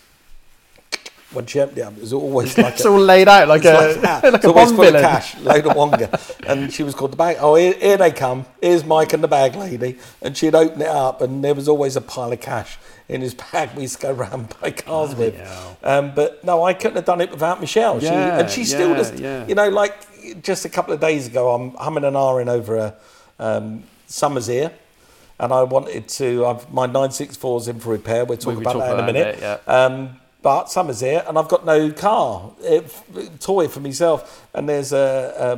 [SPEAKER 2] When she emptied it, it was always like
[SPEAKER 1] it's all laid out like a
[SPEAKER 2] it's always full of cash, load of wonga. And she was called the bag. Oh, here they come. Here's Mike and the bag lady. And she'd open it up, and there was always a pile of cash in his bag we used to go round and buy cars with. But no, I couldn't have done it without Michelle. She still does. You know, like just a couple of days ago, I'm humming and ahhing over a Summer's Ear. And I wanted to, my 964's in for repair. We'll talk about that in a minute. But summer's here, and I've got no car, toy for myself. And there's a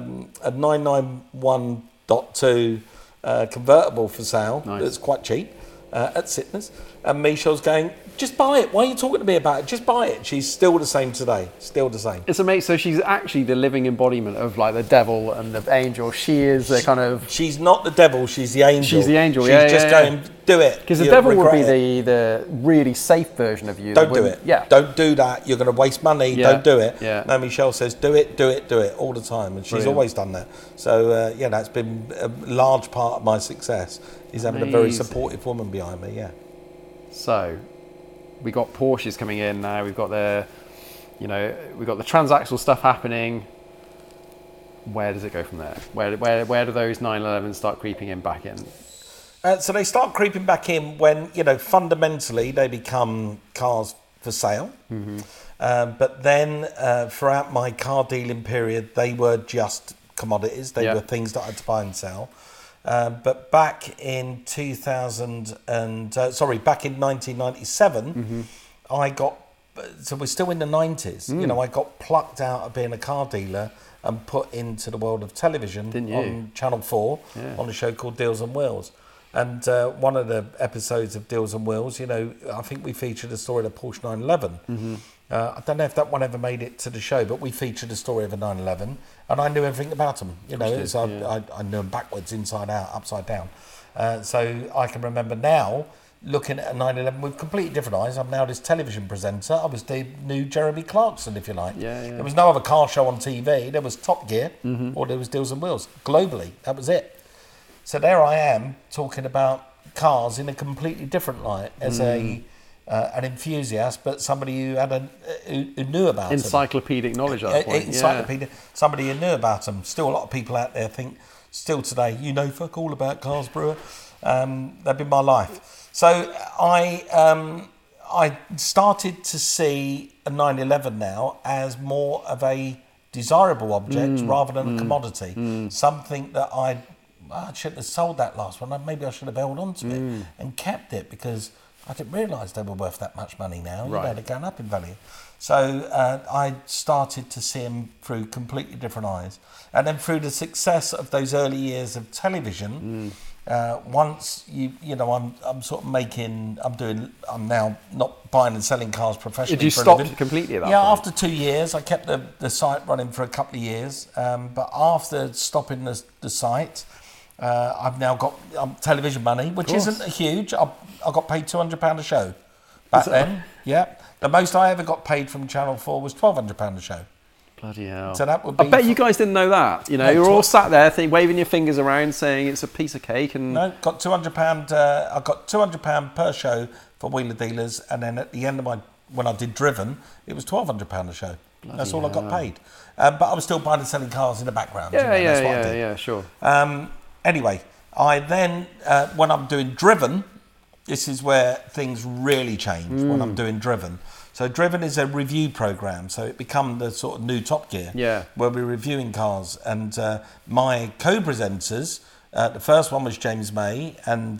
[SPEAKER 2] 991.2 convertible for sale that's quite cheap at Sytner's. And Michelle's going, just buy it. Why are you talking to me about it? Just buy it. She's still the same today. Still the same.
[SPEAKER 1] It's amazing. So she's actually the living embodiment of like the devil and the angel. She is the kind of...
[SPEAKER 2] She's not the devil. She's the angel.
[SPEAKER 1] She's the angel,
[SPEAKER 2] She's just going, do it.
[SPEAKER 1] Because the devil would be the really safe version of you.
[SPEAKER 2] Don't do it.
[SPEAKER 1] Yeah.
[SPEAKER 2] Don't do that. You're going to waste money. Don't do it.
[SPEAKER 1] Yeah.
[SPEAKER 2] No, Michelle says, do it, do it, do it all the time. And she's always done that. So, that's been a large part of my success, is having a very supportive woman behind me,
[SPEAKER 1] So, we got Porsches coming in now. We've got we've got the transactional stuff happening. Where does it go from there? Where do those 911s start creeping in back in?
[SPEAKER 2] So they start creeping back in when, fundamentally they become cars for sale.
[SPEAKER 1] Mm-hmm.
[SPEAKER 2] But then throughout my car dealing period, they were just commodities. They were things that I had to buy and sell. But back in 1997,
[SPEAKER 1] mm-hmm.
[SPEAKER 2] so we're still in the 90s. I got plucked out of being a car dealer and put into the world of television on Channel 4 on a show called Deals and Wheels. And one of the episodes of Deals and Wheels, I think we featured a story of a Porsche 911.
[SPEAKER 1] Mm-hmm.
[SPEAKER 2] I don't know if that one ever made it to the show, but we featured a story of a 911, and I knew everything about them. I knew them backwards, inside out, upside down. So I can remember now looking at a 911 with completely different eyes. I'm now this television presenter. I was the new Jeremy Clarkson, if you like. There was no other car show on TV. There was Top Gear, or there was Deals and Wheels globally. That was it. So there I am talking about cars in a completely different light as an enthusiast, but somebody who had who knew about
[SPEAKER 1] encyclopedic knowledge at that point.
[SPEAKER 2] Somebody who knew about them. Still, a lot of people out there think still today, fuck all about cars, Brewer. They've been my life. So I started to see a 911 now as more of a desirable object rather than a commodity. Something that I shouldn't have sold that last one. Maybe I should have held on to it and kept it, because I didn't realise they were worth that much money now.
[SPEAKER 1] Right.
[SPEAKER 2] They're going up in value. So I started to see them through completely different eyes. And then through the success of those early years of television, once I'm sort of I'm now not buying and selling cars professionally.
[SPEAKER 1] Did you stop completely at that point?
[SPEAKER 2] After 2 years, I kept the site running for a couple of years. But after stopping the site, I've now got television money, which isn't huge. I got paid £200 a show back then. Yeah, the most I ever got paid from Channel 4 was £1,200 a show.
[SPEAKER 1] Bloody hell!
[SPEAKER 2] So that would be.
[SPEAKER 1] I bet you guys didn't know that. You're all sat there, waving your fingers around, saying it's a piece of cake. And
[SPEAKER 2] no, got £200. I got £200 per show for Wheeler Dealers, and then at the end of when I did Driven, it was £1,200 a show. That's all I got paid. But I was still buying and selling cars in the background.
[SPEAKER 1] Yeah, sure.
[SPEAKER 2] Anyway, I then, when I'm doing Driven, this is where things really change when I'm doing Driven. So Driven is a review program, so it become the sort of new Top Gear, where we're reviewing cars. And my co-presenters, the first one was James May and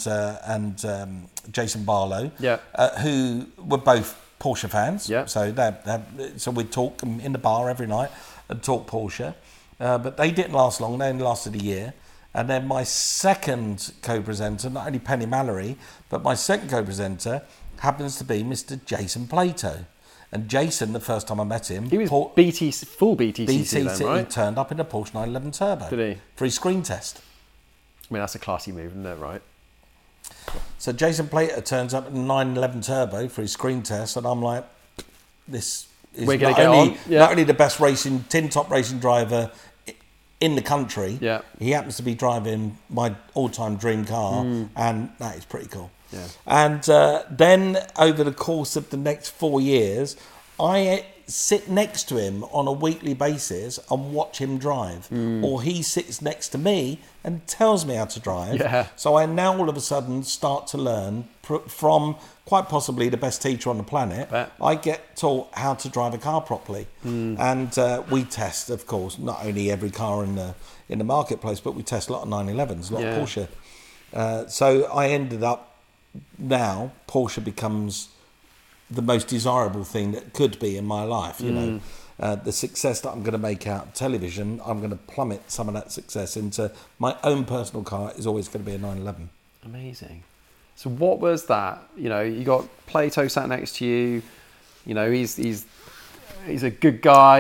[SPEAKER 2] Jason Barlow, who were both Porsche fans. So we'd talk in the bar every night and talk Porsche. But they didn't last long, they only lasted a year. And then my second co-presenter, not only Penny Mallory, but my second co-presenter happens to be Mr. Jason Plato. And Jason, the first time I met him...
[SPEAKER 1] He was full BTCC then, right?
[SPEAKER 2] He turned up in a Porsche 911 Turbo.
[SPEAKER 1] Did he?
[SPEAKER 2] For his screen test.
[SPEAKER 1] I mean, that's a classy move, isn't it, right?
[SPEAKER 2] So Jason Plato turns up in a 911 Turbo for his screen test, and I'm like, this is not only the best tin top racing driver in the country, he happens to be driving my all-time dream car, and that is pretty cool. And then over the course of the next 4 years, I sit next to him on a weekly basis and watch him drive, or he sits next to me and tells me how to drive. So I now all of a sudden start to learn from quite possibly the best teacher on the planet. I get taught how to drive a car properly, and we test, of course, not only every car in the marketplace, but we test a lot of 911s, a lot of Porsche. So I ended up now Porsche becomes the most desirable thing that could be in my life. The success that I'm going to make out of television, I'm going to plummet some of that success into my own personal car is always going to be a 911.
[SPEAKER 1] Amazing. So what was that? You got Plato sat next to you. He's a good guy.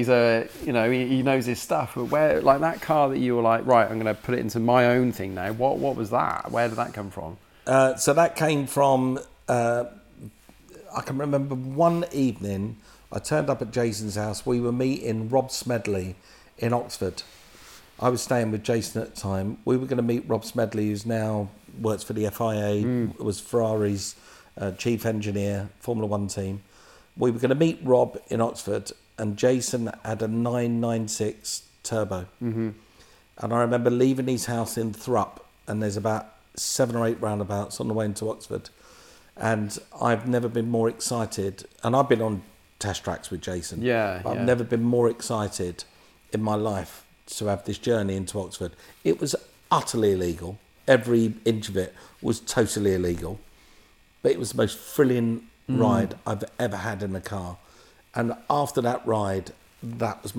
[SPEAKER 1] He knows his stuff. But where, like that car that you were like, right, I'm going to put it into my own thing now. What was that? Where did that come from?
[SPEAKER 2] So that came from. I can remember one evening I turned up at Jason's house. We were meeting Rob Smedley in Oxford. I was staying with Jason at the time. We were going to meet Rob Smedley, who's now works for the FIA, was Ferrari's chief engineer, Formula One team. We were going to meet Rob in Oxford, and Jason had a 996 turbo. Mm-hmm. And I remember leaving his house in Thrupp, and there's about 7 or 8 roundabouts on the way into Oxford. And I've never been more excited. And I've been on test tracks with Jason. But I've never been more excited in my life to have this journey into Oxford. It was utterly illegal. Every inch of it was totally illegal. But it was the most thrilling ride I've ever had in a car. And after that ride, that was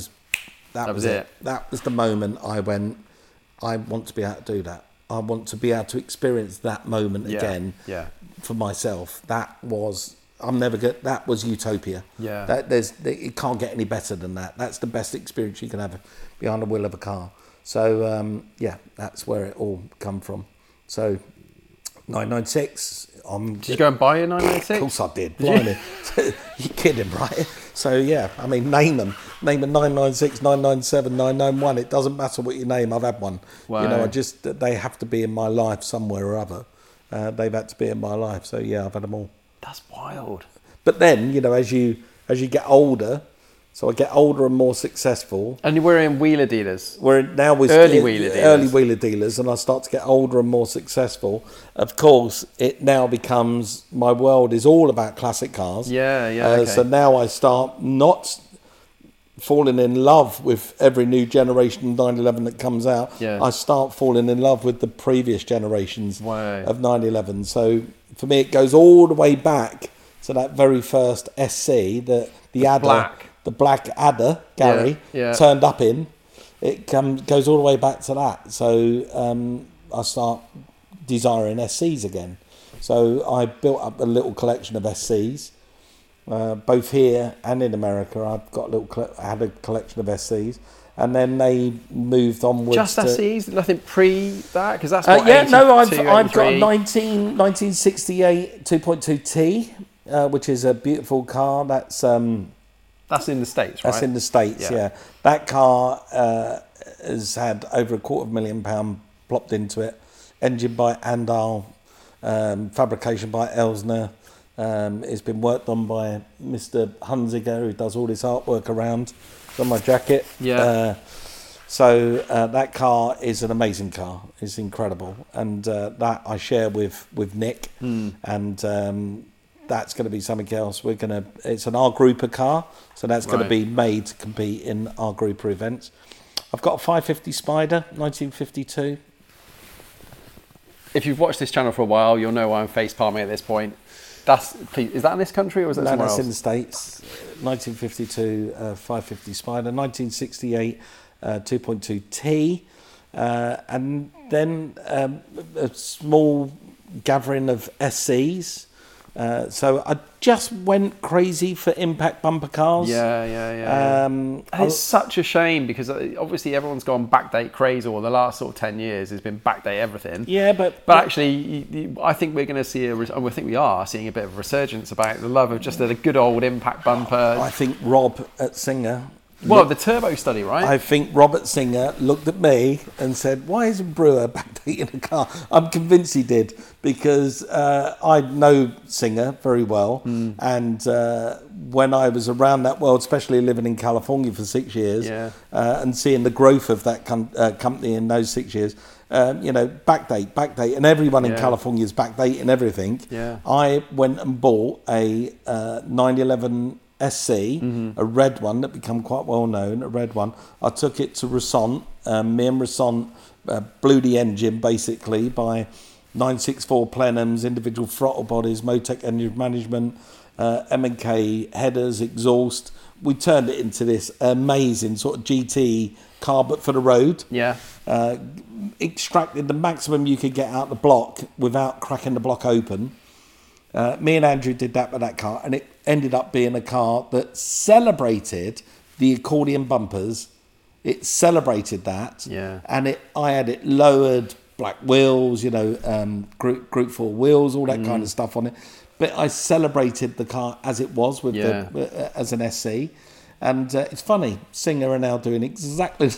[SPEAKER 2] it. That was the moment I went, I want to be able to do that. I want to be able to experience that moment again for myself. That was utopia. It can't get any better than that. That's the best experience you can have behind the wheel of a car. So that's where it all come from. So 996.
[SPEAKER 3] Did you go and buy a 996?
[SPEAKER 2] Of course I did. Blimey. You're kidding, right? So yeah, I mean, name a 996, 997, 991. It doesn't matter what you name. I've had one.
[SPEAKER 3] Wow.
[SPEAKER 2] You know, they have to be in my life somewhere or other. They've had to be in my life. So yeah, I've had them all.
[SPEAKER 3] That's wild.
[SPEAKER 2] But then, you know, as you get older, so I get older and more successful.
[SPEAKER 3] And we're in wheeler dealers.
[SPEAKER 2] Early wheeler dealers, and I start to get older and more successful. Of course, it now becomes, my world is all about classic cars.
[SPEAKER 3] Okay.
[SPEAKER 2] So now I start not falling in love with every new generation of 911 that comes out. I start falling in love with the previous generations of 911. So for me, it goes all the way back to that very first SC, the Adder. The black Adder, Gary, turned up in. It goes all the way back to that. So I start desiring SCs again. So I built up a little collection of SCs, both here and in America. I had a collection of SCs. And then they moved onwards.
[SPEAKER 3] Just SCs? Nothing pre that? Because that's what
[SPEAKER 2] I've got a 1968 2.2T, which is a beautiful car. That's
[SPEAKER 3] in the States, right?
[SPEAKER 2] That's in the States, yeah. That car has had over £250,000 plopped into it. Engine by Andal, fabrication by Elsner. It's been worked on by Mr. Hunziger, who does all this artwork around. It's on my jacket. So that car is an amazing car. It's incredible. And that I share with Nick. And that's going to be something else. It's an R Grouper car, so that's going to be made to compete in R Grouper events. I've got a 550 Spider, 1952.
[SPEAKER 3] If you've watched this channel for a while, you'll know why I'm face palming at this point. Is that in this country or is that somewhere else?
[SPEAKER 2] No, that's in the States. 1952 550 Spider, 1968 2.2T, and then a small gathering of SCs. So I just went crazy for impact bumper cars.
[SPEAKER 3] And it's such a shame because obviously everyone's gone backdate crazy, or the last sort of 10 years has been backdate everything.
[SPEAKER 2] But
[SPEAKER 3] actually, I think we're going to see I think we are seeing a bit of a resurgence about the love of just a good old impact bumper.
[SPEAKER 2] I think Rob at Singer.
[SPEAKER 3] The turbo study, right?
[SPEAKER 2] I think Robert Singer looked at me and said, "Why isn't Brewer backdating a car?" I'm convinced he did, because I know Singer very well, and when I was around that world, especially living in California for 6 years, and seeing the growth of that company in those 6 years, backdate, and everyone in California is backdating everything. I went and bought a 911 SC, a red one that became quite well known, a red one. I took it to Ressant. Me and Ressant blew the engine basically by 964 plenums, individual throttle bodies, Motec engine management, M&K headers, exhaust. We turned it into this amazing sort of GT car, but for the road. Extracted the maximum you could get out the block without cracking the block open. Me and Andrew did that with that car, and it ended up being a car that celebrated the accordion bumpers. It celebrated that, and I had it lowered, black wheels, Group 4 wheels, all that kind of stuff on it. But I celebrated the car as it was as an SC, and it's funny. Singer are now doing exactly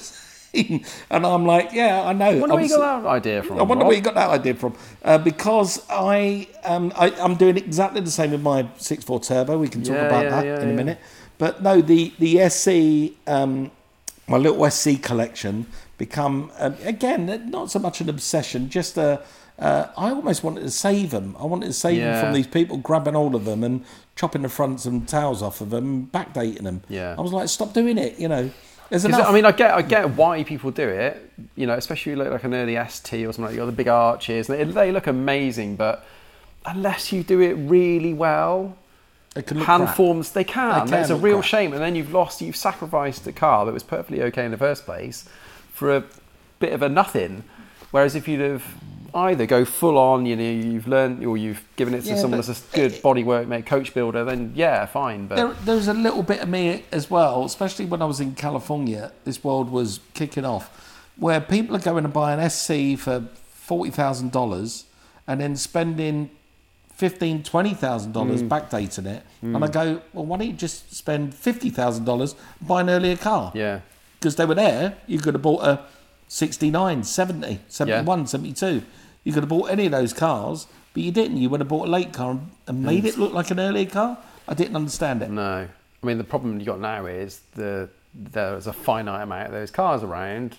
[SPEAKER 2] 16. And I'm like, yeah, I know.
[SPEAKER 3] I wonder where you got that idea from.
[SPEAKER 2] I wonder where you got that idea from. Because I'm doing exactly the same with my 6.4 turbo. We can talk about that in a minute. But no, the SC, my little SC collection, become, again, not so much an obsession, just I almost wanted to save them. I wanted to save them from these people grabbing hold of them and chopping the fronts and tails off of them and backdating them.
[SPEAKER 3] Yeah.
[SPEAKER 2] I was like, stop doing it, you know. There's enough.
[SPEAKER 3] I mean, I get why people do it, you know, especially like an early ST or something like that. You got the big arches, they look amazing, but unless you do it really well,
[SPEAKER 2] it can look
[SPEAKER 3] hand
[SPEAKER 2] crap.
[SPEAKER 3] forms, they can. It's a
[SPEAKER 2] look
[SPEAKER 3] real
[SPEAKER 2] crap.
[SPEAKER 3] shame. And then you've sacrificed a car that was perfectly okay in the first place for a bit of a nothing. Whereas if you'd have either go full on, you know, you've learned or you've given it to someone that's a good bodywork mate, coach builder, then fine. But
[SPEAKER 2] there's a little bit of me as well, especially when I was in California. This world was kicking off, where people are going to buy an SC for $40,000 and then spending $15,000-$20,000 backdating it, and I go, well, why don't you just spend $50,000 and buy an earlier car?
[SPEAKER 3] Yeah,
[SPEAKER 2] because they were there. You could have bought a 69, 70, 71, 72. You could have bought any of those cars, but you didn't. You would have bought a late car and made it look like an earlier car. I didn't understand it.
[SPEAKER 3] No. I mean, the problem you got now is there's a finite amount of those cars around.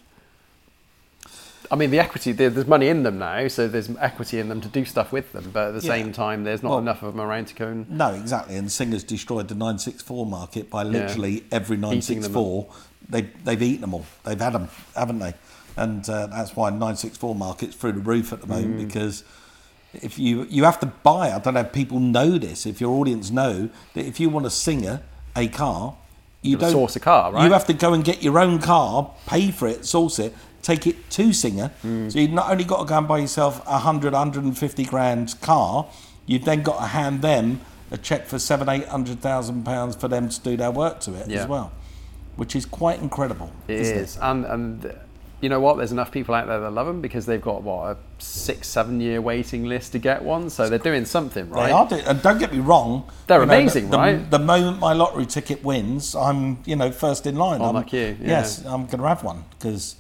[SPEAKER 3] I mean, the equity, there's money in them now, so there's equity in them to do stuff with them, but at the same time, there's not enough of them around to go and...
[SPEAKER 2] No, exactly, and Singer's destroyed the 964 market by literally every 964. They've eaten them all. They've had them, haven't they? And that's why 964 market's through the roof at the moment, because if you have to buy, I don't know if people know this, if your audience know, that if you want a Singer, a car, you don't...
[SPEAKER 3] source a car, right?
[SPEAKER 2] You have to go and get your own car, pay for it, source it, take it to Singer. So you've not only got to go and buy yourself a 150 grand car, you've then got to hand them a cheque for £700,000-800,000 for them to do their work to it as well, which is quite incredible.
[SPEAKER 3] It is. And you know what? There's enough people out there that love them because they've got, a 6-7 year waiting list to get one. So they're doing something, right?
[SPEAKER 2] They are doing, and don't get me wrong.
[SPEAKER 3] They're amazing, right?
[SPEAKER 2] The moment my lottery ticket wins, I'm, first in line.
[SPEAKER 3] On that queue, yeah.
[SPEAKER 2] Yes, I'm going to have one because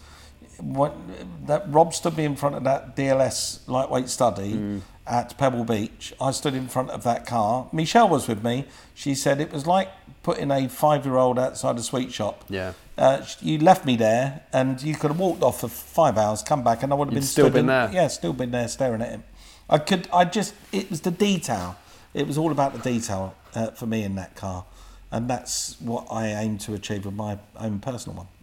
[SPEAKER 2] Rob stood me in front of that DLS lightweight study at Pebble Beach. I stood in front of that car. Michelle was with me. She said it was like putting a 5-year-old outside a sweet shop.
[SPEAKER 3] Yeah.
[SPEAKER 2] You left me there, and you could have walked off for 5 hours, come back, and I would have
[SPEAKER 3] still been there.
[SPEAKER 2] Yeah, still been there, staring at him. It was the detail. It was all about the detail for me in that car, and that's what I aim to achieve with my own personal one.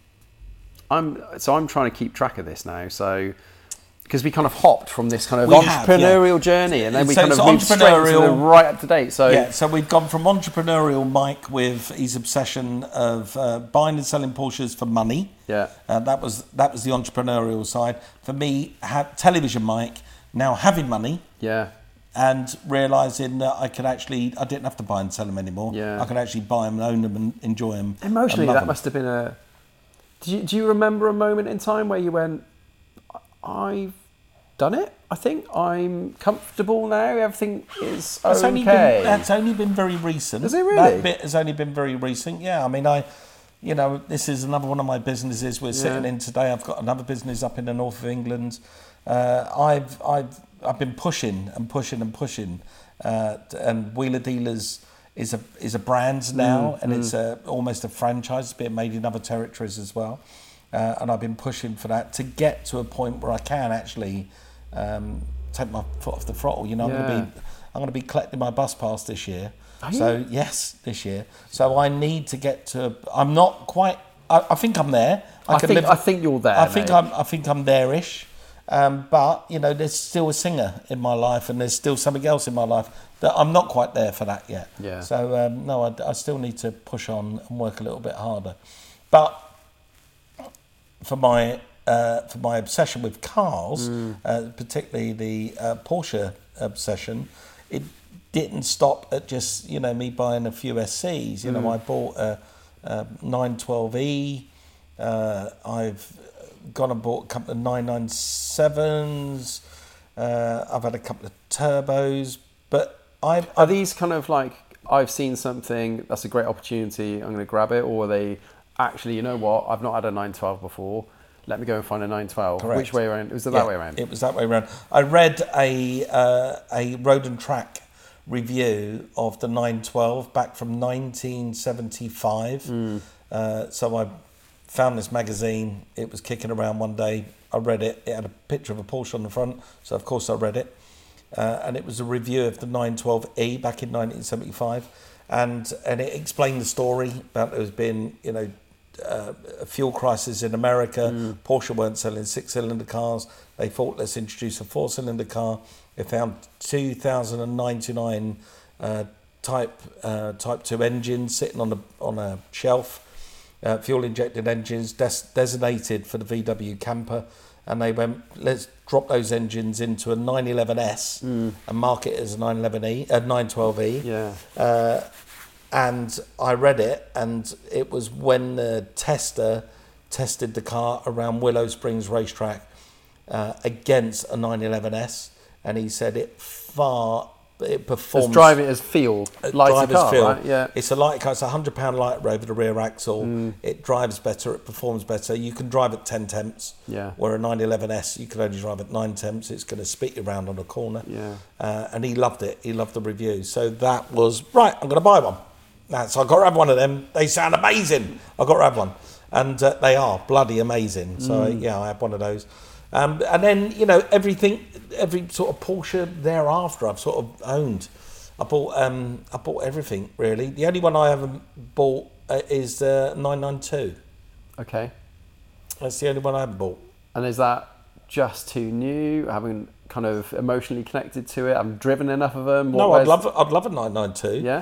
[SPEAKER 3] I'm trying to keep track of this now, so because we kind of hopped from this kind of entrepreneurial journey, and then we kind of moved straight to the right up to date. So
[SPEAKER 2] we've gone from entrepreneurial Mike with his obsession of buying and selling Porsches for money.
[SPEAKER 3] Yeah,
[SPEAKER 2] that was the entrepreneurial side. For me, television Mike, now having money.
[SPEAKER 3] Yeah.
[SPEAKER 2] And realising that I didn't have to buy and sell them anymore.
[SPEAKER 3] Yeah.
[SPEAKER 2] I could actually buy them and own them and enjoy them.
[SPEAKER 3] Emotionally, that must have been Do you remember a moment in time where you went, I've done it? I think I'm comfortable now. Everything is okay.
[SPEAKER 2] That's only been very recent.
[SPEAKER 3] Is it really?
[SPEAKER 2] That bit has only been very recent. Yeah, I mean, this is another one of my businesses we're sitting in today. I've got another business up in the north of England. I've been pushing and pushing and pushing, and Wheeler Dealers is a brand now, and it's almost a franchise. It's being made in other territories as well, and I've been pushing for that to get to a point where I can actually take my foot off the throttle. I'm going to be collecting my bus pass this year. So yes, this year. So I need to get to. I'm not quite. I think I'm there.
[SPEAKER 3] I think you're there.
[SPEAKER 2] I think I'm there-ish. But there's still a Singer in my life, and there's still something else in my life that I'm not quite there for that yet.
[SPEAKER 3] Yeah.
[SPEAKER 2] So no, I still need to push on and work a little bit harder. But for my obsession with cars, particularly the Porsche obsession, it didn't stop at just me buying a few SCs. I bought a 912E. I've gone and bought a couple of 997s. I've had a couple of turbos, but
[SPEAKER 3] are these kind of like, I've seen something that's a great opportunity, I'm going to grab it, or are they actually, you know what, I've not had a 912 before, let me go and find a 912.
[SPEAKER 2] Correct.
[SPEAKER 3] Which way around? Was it that way around?
[SPEAKER 2] It was that way around. I read a Road and Track review of the 912 back from 1975. So I found this magazine. It was kicking around one day. I read it. It had a picture of a Porsche on the front, so of course I read it. And it was a review of the 912E back in 1975, and it explained the story about there was been, a fuel crisis in America. Porsche weren't selling 6-cylinder cars. They thought, let's introduce a 4-cylinder car. They found 2,099 Type 2 engines sitting on a shelf, fuel injected engines designated for the VW Camper, and they went, let's drop those engines into a 911S and market it as a 912E.
[SPEAKER 3] Yeah.
[SPEAKER 2] And I read it, and it was when the tester tested the car around Willow Springs Racetrack against a 911S, and he said it performs.
[SPEAKER 3] Let's drive it as field, lighter car, right? Yeah.
[SPEAKER 2] It's a light car. It's a £100 lighter over the rear axle. It drives better. It performs better. You can drive at 10 temps.
[SPEAKER 3] Yeah.
[SPEAKER 2] Where a 911S, you can only drive at 9 temps. It's going to spit you around on a corner.
[SPEAKER 3] Yeah.
[SPEAKER 2] And he loved it. He loved the review. So that was right. I'm going to buy one. So I got to have one of them. They sound amazing. I got to have one, and they are bloody amazing. So I had one of those. And then every sort of Porsche thereafter I've sort of owned. I bought everything really. The only one I haven't bought is the 992.
[SPEAKER 3] Okay.
[SPEAKER 2] That's the only one I haven't bought.
[SPEAKER 3] And is that just too new? Haven't kind of emotionally connected to it? I've driven enough of them.
[SPEAKER 2] I'd love a 992.
[SPEAKER 3] Yeah.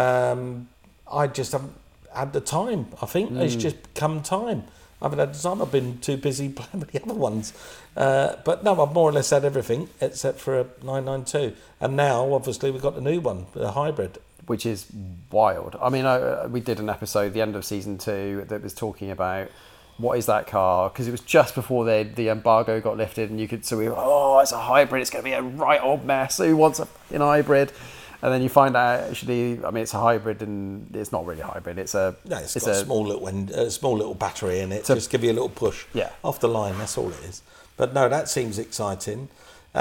[SPEAKER 2] I just haven't had the time. I think it's just come time. I haven't had the time. I've been too busy playing with the other ones. But no, I've more or less had everything except for a 992. And now, obviously, we've got the new one, the hybrid.
[SPEAKER 3] Which is wild. I mean, we did an episode, the end of season 2, that was talking about what is that car? Because it was just before the embargo got lifted, and it's a hybrid. It's going to be a right old mess. Who wants a fucking hybrid? And then you find out actually, I mean, it's a hybrid, and it's not really a hybrid. It's got
[SPEAKER 2] a small little battery in it. Just give you a little push off the line. That's all it is. But no, that seems exciting.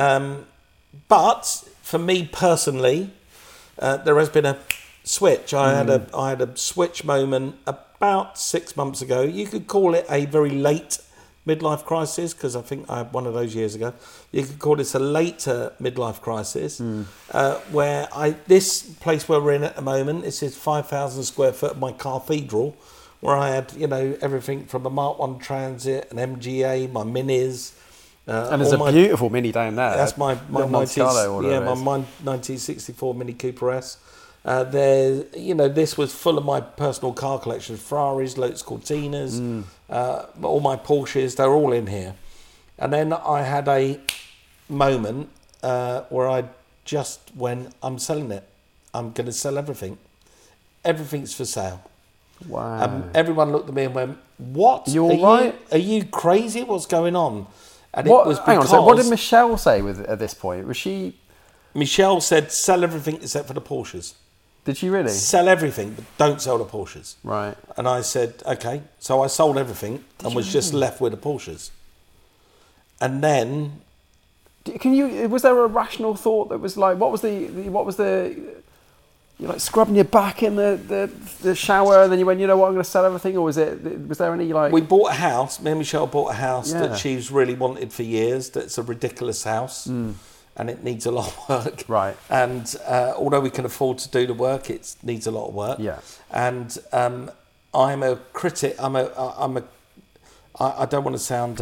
[SPEAKER 2] But for me personally, there has been a switch. I had a switch moment about 6 months ago. You could call it a very late midlife crisis, because I think I had one of those years ago. You could call this a later midlife crisis, where this place where we're in at the moment, this is 5,000 square foot of my cathedral, where I had everything from a Mark 1 Transit, an MGA, my Minis.
[SPEAKER 3] And there's a beautiful Mini down there.
[SPEAKER 2] That's my 1964 Mini Cooper S. This was full of my personal car collection: Ferraris, Lotus Cortinas, all my Porsches. They're all in here. And then I had a moment where I just went, I'm selling it. I'm going to sell everything. Everything's for sale.
[SPEAKER 3] Wow.
[SPEAKER 2] Everyone looked at me and went, "What?
[SPEAKER 3] You all right?
[SPEAKER 2] Are you crazy? What's going on?" And
[SPEAKER 3] it
[SPEAKER 2] was
[SPEAKER 3] hang on. So what did Michelle say at this point? Was she?
[SPEAKER 2] Michelle said, "Sell everything except for the Porsches."
[SPEAKER 3] Did she really?
[SPEAKER 2] Sell everything, but don't sell the Porsches.
[SPEAKER 3] Right.
[SPEAKER 2] And I said, okay. So I sold everything and was just left with the Porsches. And then,
[SPEAKER 3] was there a rational thought that was like, what was the you're like scrubbing your back in the shower, and then you went, you know what, I'm going to sell everything? Or was there any like...
[SPEAKER 2] We bought a house, me and Michelle bought a house that she's really wanted for years. That's a ridiculous house. And it needs a lot of work.
[SPEAKER 3] Right.
[SPEAKER 2] And although we can afford to do the work, it needs a lot of work.
[SPEAKER 3] Yeah.
[SPEAKER 2] And I'm a critic. I don't want to sound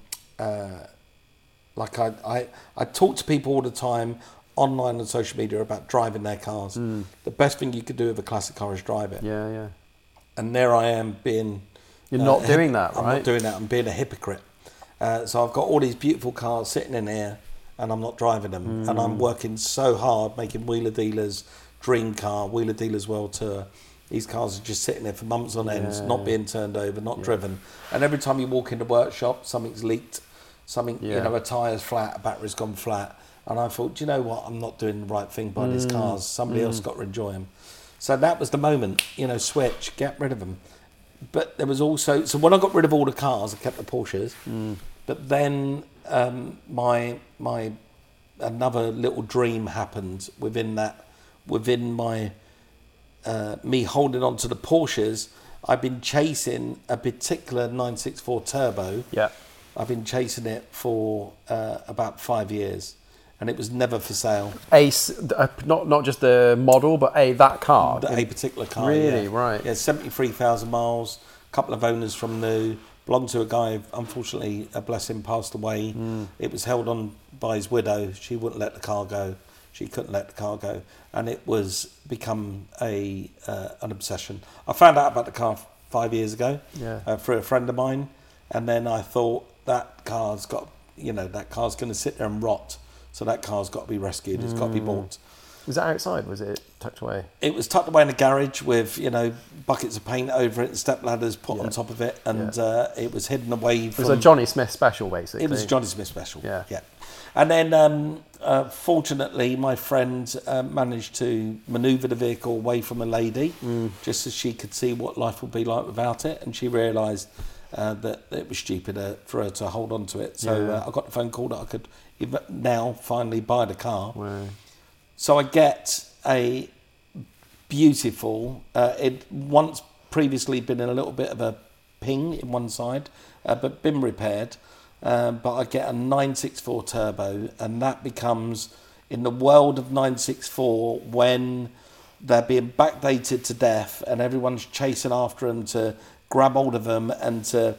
[SPEAKER 2] like I talk to people all the time online and social media about driving their cars. The best thing you could do with a classic car is drive it.
[SPEAKER 3] Yeah, yeah.
[SPEAKER 2] And there I am being...
[SPEAKER 3] You're not doing that, right?
[SPEAKER 2] I'm not doing that. I'm being a hypocrite. So I've got all these beautiful cars sitting in here, and I'm not driving them. And I'm working so hard making Wheeler Dealers Dream Car, Wheeler Dealers World Tour. These cars are just sitting there for months on end, not being turned over, not driven. And every time you walk in the workshop, something's leaked, a tyre's flat, a battery's gone flat. And I thought, do you know what? I'm not doing the right thing by these cars. Somebody else got to enjoy them. So that was the moment, switch, get rid of them. but there was also, so when I got rid of all the cars, I kept the Porsches. But then my another little dream happened within my me holding on to the Porsches. I've been chasing a particular 964 Turbo.
[SPEAKER 3] Yeah.
[SPEAKER 2] I've been chasing it for about 5 years, and it was never for sale.
[SPEAKER 3] Not just the model, but that car.
[SPEAKER 2] A particular car.
[SPEAKER 3] Really,
[SPEAKER 2] yeah.
[SPEAKER 3] right?
[SPEAKER 2] Yeah, 73,000 miles. A couple of owners from new. Belonged to a guy. Unfortunately, bless him, passed away. It was held on by his widow. She wouldn't let the car go. She couldn't let the car go, and it was become an obsession. I found out about the car 5 years ago through a friend of mine, and then I thought that car's got, that car's going to sit there and rot. So that car's got to be rescued. It's got to be bought.
[SPEAKER 3] Was it outside? Was it tucked away?
[SPEAKER 2] It was tucked away in a garage with, buckets of paint over it and step ladders put on top of it, and it was hidden away from...
[SPEAKER 3] It was a Johnny Smith special, basically.
[SPEAKER 2] It was a Johnny Smith special,
[SPEAKER 3] yeah.
[SPEAKER 2] And then, fortunately, my friend managed to manoeuvre the vehicle away from a lady, just so she could see what life would be like without it, and she realised that it was stupid for her to hold on to it. So I got the phone call that I could now finally buy the car.
[SPEAKER 3] Wow.
[SPEAKER 2] So I get a beautiful, it once previously been in a little bit of a ping in one side, but been repaired. But I get a 964 Turbo, and that becomes, in the world of 964, when they're being backdated to death and everyone's chasing after them to grab hold of them and to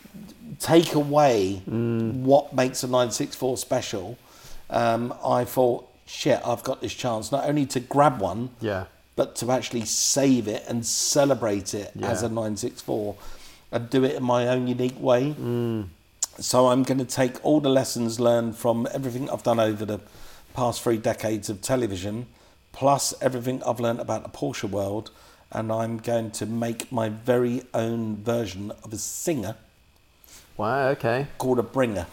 [SPEAKER 2] take away what makes a 964 special, I thought, shit, I've got this chance not only to grab one, but to actually save it and celebrate it as a 964 and do it in my own unique way. So I'm going to take all the lessons learned from everything I've done over the past 3 decades of television, plus everything I've learned about the Porsche world, and I'm going to make my very own version of a singer.
[SPEAKER 3] Wow, okay.
[SPEAKER 2] Called a bringer.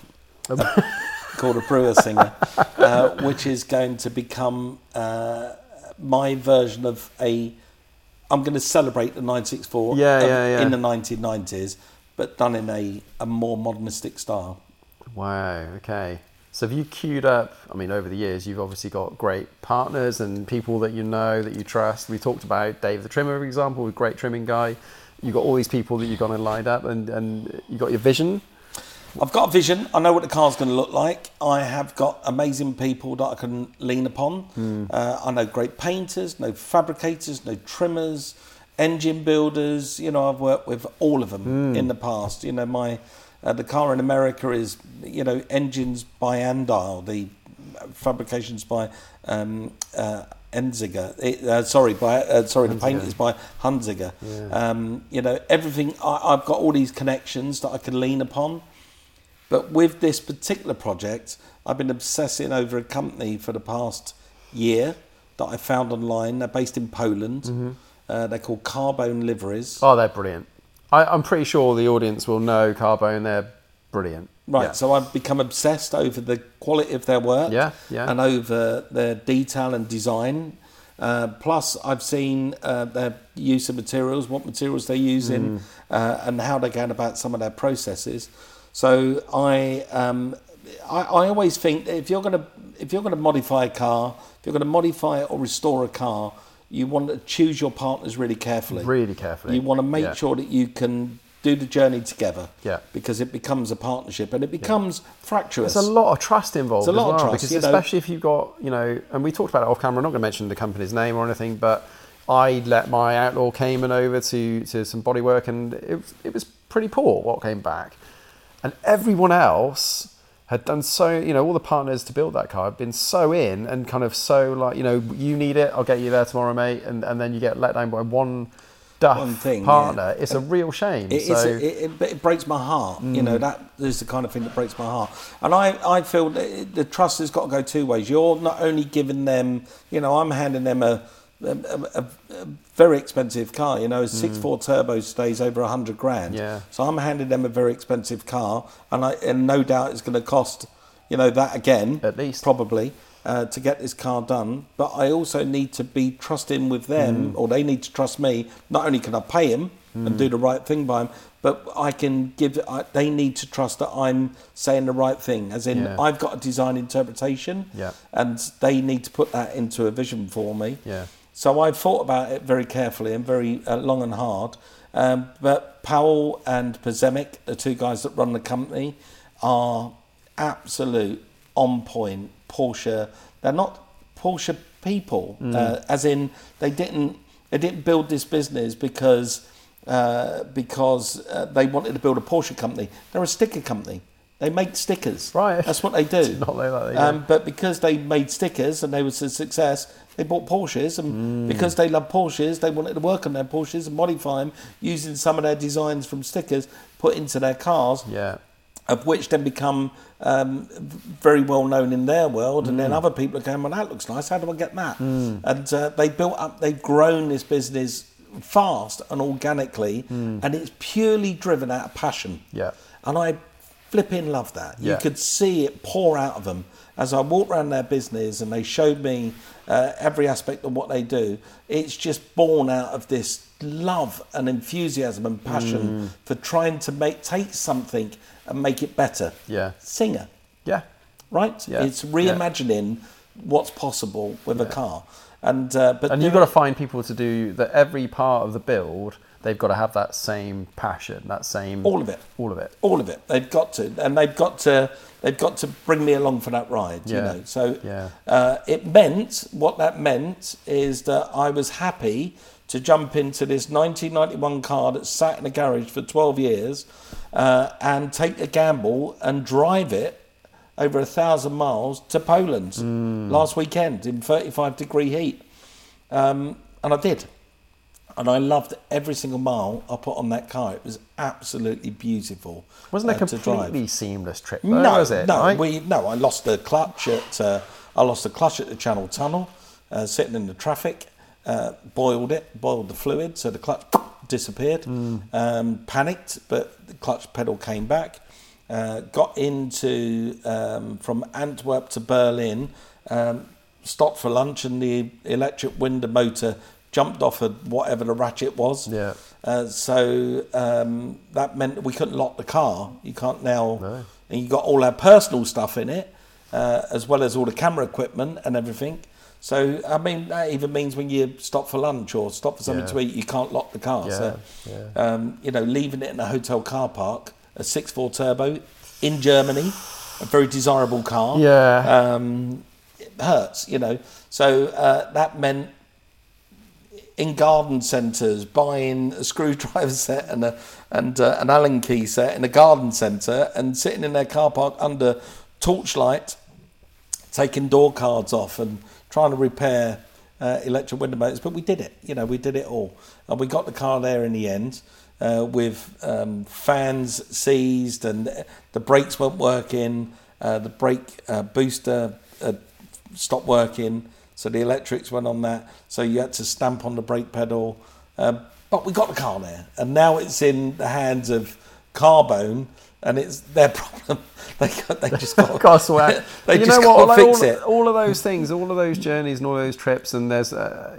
[SPEAKER 2] Called a brewer singer, which is going to become my version of I'm going to celebrate the 964 in the 1990s, but done in a more modernistic style.
[SPEAKER 3] Wow, okay. So have you queued up, over the years, you've obviously got great partners and people that you know, that you trust. We talked about Dave the Trimmer, for example, a great trimming guy. You've got all these people that you've got lined up, and you got your vision.
[SPEAKER 2] I've got a vision. I know what the car's going to look like. I have got amazing people that I can lean upon. I know great painters, no fabricators, no trimmers, engine builders. I've worked with all of them in the past. The car in America is, engines by Andile, the fabrications by Enziger. The paint is by Hunziger. Everything. I've got all these connections that I can lean upon. But with this particular project, I've been obsessing over a company for the past year that I found online. They're based in Poland. They're called Carbone Liveries.
[SPEAKER 3] Oh, they're brilliant. I'm pretty sure the audience will know Carbone. They're brilliant.
[SPEAKER 2] Right, so I've become obsessed over the quality of their work and over their detail and design. Plus, I've seen their use of materials, what materials they're using, and how they're going about some of their processes. So I always think that if you're going to modify a car, if you're going to modify or restore a car, you want to choose your partners really carefully.
[SPEAKER 3] Really carefully.
[SPEAKER 2] You want to make sure that you can do the journey together.
[SPEAKER 3] Yeah.
[SPEAKER 2] Because it becomes a partnership and it becomes fractious.
[SPEAKER 3] There's a lot of trust involved.
[SPEAKER 2] There's a lot of trust,
[SPEAKER 3] because especially if you've got, and we talked about it off camera. I'm not going to mention the company's name or anything, but I let my Outlaw Cayman over to some bodywork, and it was pretty poor what came back. And everyone else had done so, all the partners to build that car had been so in and kind of so like, you need it, I'll get you there tomorrow, mate. And then you get let down by one partner. It's a real shame.
[SPEAKER 2] It breaks my heart. That is the kind of thing that breaks my heart. And I feel that the trust has got to go 2 ways. You're not only giving them, I'm handing them a very expensive car. A 64 Turbo stays over 100 grand.
[SPEAKER 3] Yeah.
[SPEAKER 2] So I'm handing them a very expensive car, and no doubt it's going to cost, that again,
[SPEAKER 3] at least
[SPEAKER 2] probably, to get this car done. But I also need to be trusting with them, or they need to trust me. Not only can I pay them, and do the right thing by them. But they need to trust that I'm saying the right thing, as in I've got a design interpretation, and they need to put that into a vision for me. So I've thought about it very carefully and very long and hard. But Powell and Pozemic, the two guys that run the company, are absolute on point Porsche. They're not Porsche people, as in they didn't build this business because they wanted to build a Porsche company. They're a sticker company. They make stickers.
[SPEAKER 3] Right.
[SPEAKER 2] That's what they do.
[SPEAKER 3] Did not know that they do.
[SPEAKER 2] But because they made stickers and they was a success, they bought Porsches. And because they love Porsches, they wanted to work on their Porsches and modify them using some of their designs from stickers put into their cars. Of which then become very well known in their world, and then other people are going, well, that looks nice, how do I get that? And they've grown this business fast and organically, and it's purely driven out of passion. And I flipping love that. You could see it pour out of them as I walked around their business, and they showed me every aspect of what they do. It's just born out of this love and enthusiasm and passion for trying to take something and make it better. Singer. Right? It's reimagining what's possible with a car. And
[SPEAKER 3] you've got to find people to do that. Every part of the build, they've got to have that same passion, that same
[SPEAKER 2] all of it. They've got to, and they've got to bring me along for that ride. You know, so what that meant is that I was happy to jump into this 1991 car that sat in a garage for 12 years and take a gamble and drive it over 1,000 miles to Poland last weekend in 35-degree heat. And I did. And I loved every single mile I put on that car. It was absolutely beautiful.
[SPEAKER 3] Wasn't it a completely seamless trip, though,
[SPEAKER 2] no,
[SPEAKER 3] was it?
[SPEAKER 2] No, I lost the clutch at the Channel Tunnel, sitting in the traffic. Boiled the fluid, so the clutch disappeared. Panicked, but the clutch pedal came back. Got into from Antwerp to Berlin, stopped for lunch, and the electric window motor jumped off of whatever the ratchet was. So that meant we couldn't lock the car. You can't now. No. And you got all our personal stuff in it, as well as all the camera equipment and everything. So, I mean, that even means when you stop for lunch or stop for something to eat, you can't lock the car. Leaving it in a hotel car park, a 6.4 turbo in Germany, a very desirable car. It hurts, you know. So that meant in garden centres, buying a screwdriver set and an Allen key set in a garden centre, and sitting in their car park under torchlight, taking door cards off and trying to repair electric window motors. But we did it, we did it all. And we got the car there in the end with fans seized, and the brakes weren't working, the brake booster stopped working, so the electrics went on that, so you had to stamp on the brake pedal. But we got the car there, and now it's in the hands of Carbone, and it's their problem. They just got to fix it.
[SPEAKER 3] All of those things, all of those journeys and all those trips, and there's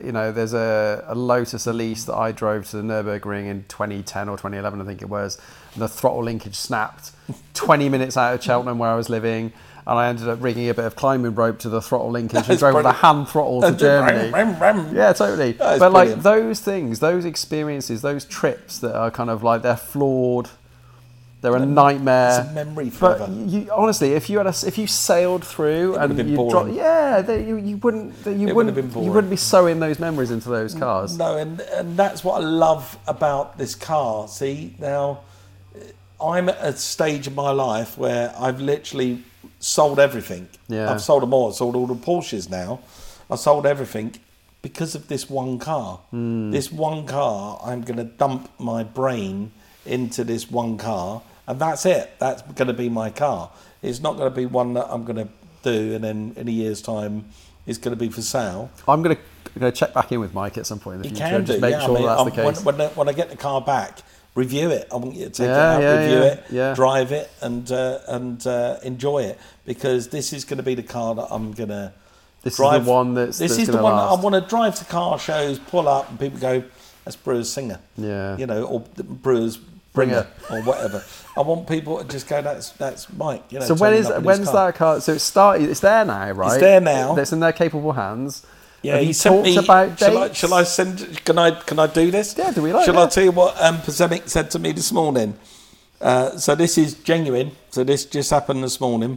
[SPEAKER 3] a Lotus Elise that I drove to the Nürburgring in 2010 or 2011, I think it was, and the throttle linkage snapped 20 minutes out of Cheltenham where I was living, and I ended up rigging a bit of climbing rope to the throttle linkage and drove with a hand throttle to Germany. Yeah, totally. But
[SPEAKER 2] brilliant.
[SPEAKER 3] Like those things, those experiences, those trips that are kind of like, they're flawed. They're a nightmare.
[SPEAKER 2] It's a memory forever.
[SPEAKER 3] But honestly, if you sailed through and you dropped, you wouldn't be sewing those memories into those cars.
[SPEAKER 2] No, and that's what I love about this car. See, now I'm at a stage in my life where I've literally sold everything.
[SPEAKER 3] Yeah.
[SPEAKER 2] I've sold them all. I've sold all the Porsches now. I sold everything because of this one car. This one car, I'm going to dump my brain into this one car. And that's it. That's going to be my car. It's not going to be one that I'm going to do and then in a year's time it's going to be for sale.
[SPEAKER 3] I'm going to check back in with Mike at some point in the future and just make sure that's the case.
[SPEAKER 2] When I get the car back, review it. I want you to take it out, review it, drive it, and enjoy it, because this is going to be the car that I'm going to
[SPEAKER 3] drive. This is the one that's
[SPEAKER 2] the
[SPEAKER 3] one
[SPEAKER 2] I want to drive to car shows, pull up, and people go, That's Brewer's Singer.
[SPEAKER 3] Yeah.
[SPEAKER 2] You know, or Brewer's Bringer or whatever. I want people to just go, that's Mike. You know,
[SPEAKER 3] so when's that car? So it's there now, right?
[SPEAKER 2] It's there now.
[SPEAKER 3] It's in their capable hands.
[SPEAKER 2] Yeah,
[SPEAKER 3] Have
[SPEAKER 2] he
[SPEAKER 3] you
[SPEAKER 2] sent me.
[SPEAKER 3] about dates?
[SPEAKER 2] Shall I send? Can I do this?
[SPEAKER 3] Yeah, do we like?
[SPEAKER 2] Shall I tell you what Pasemic said to me this morning? So this is genuine. So this just happened this morning.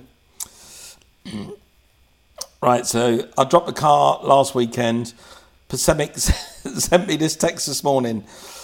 [SPEAKER 2] Right. So I dropped the car last weekend. Pasemic sent me this text this morning.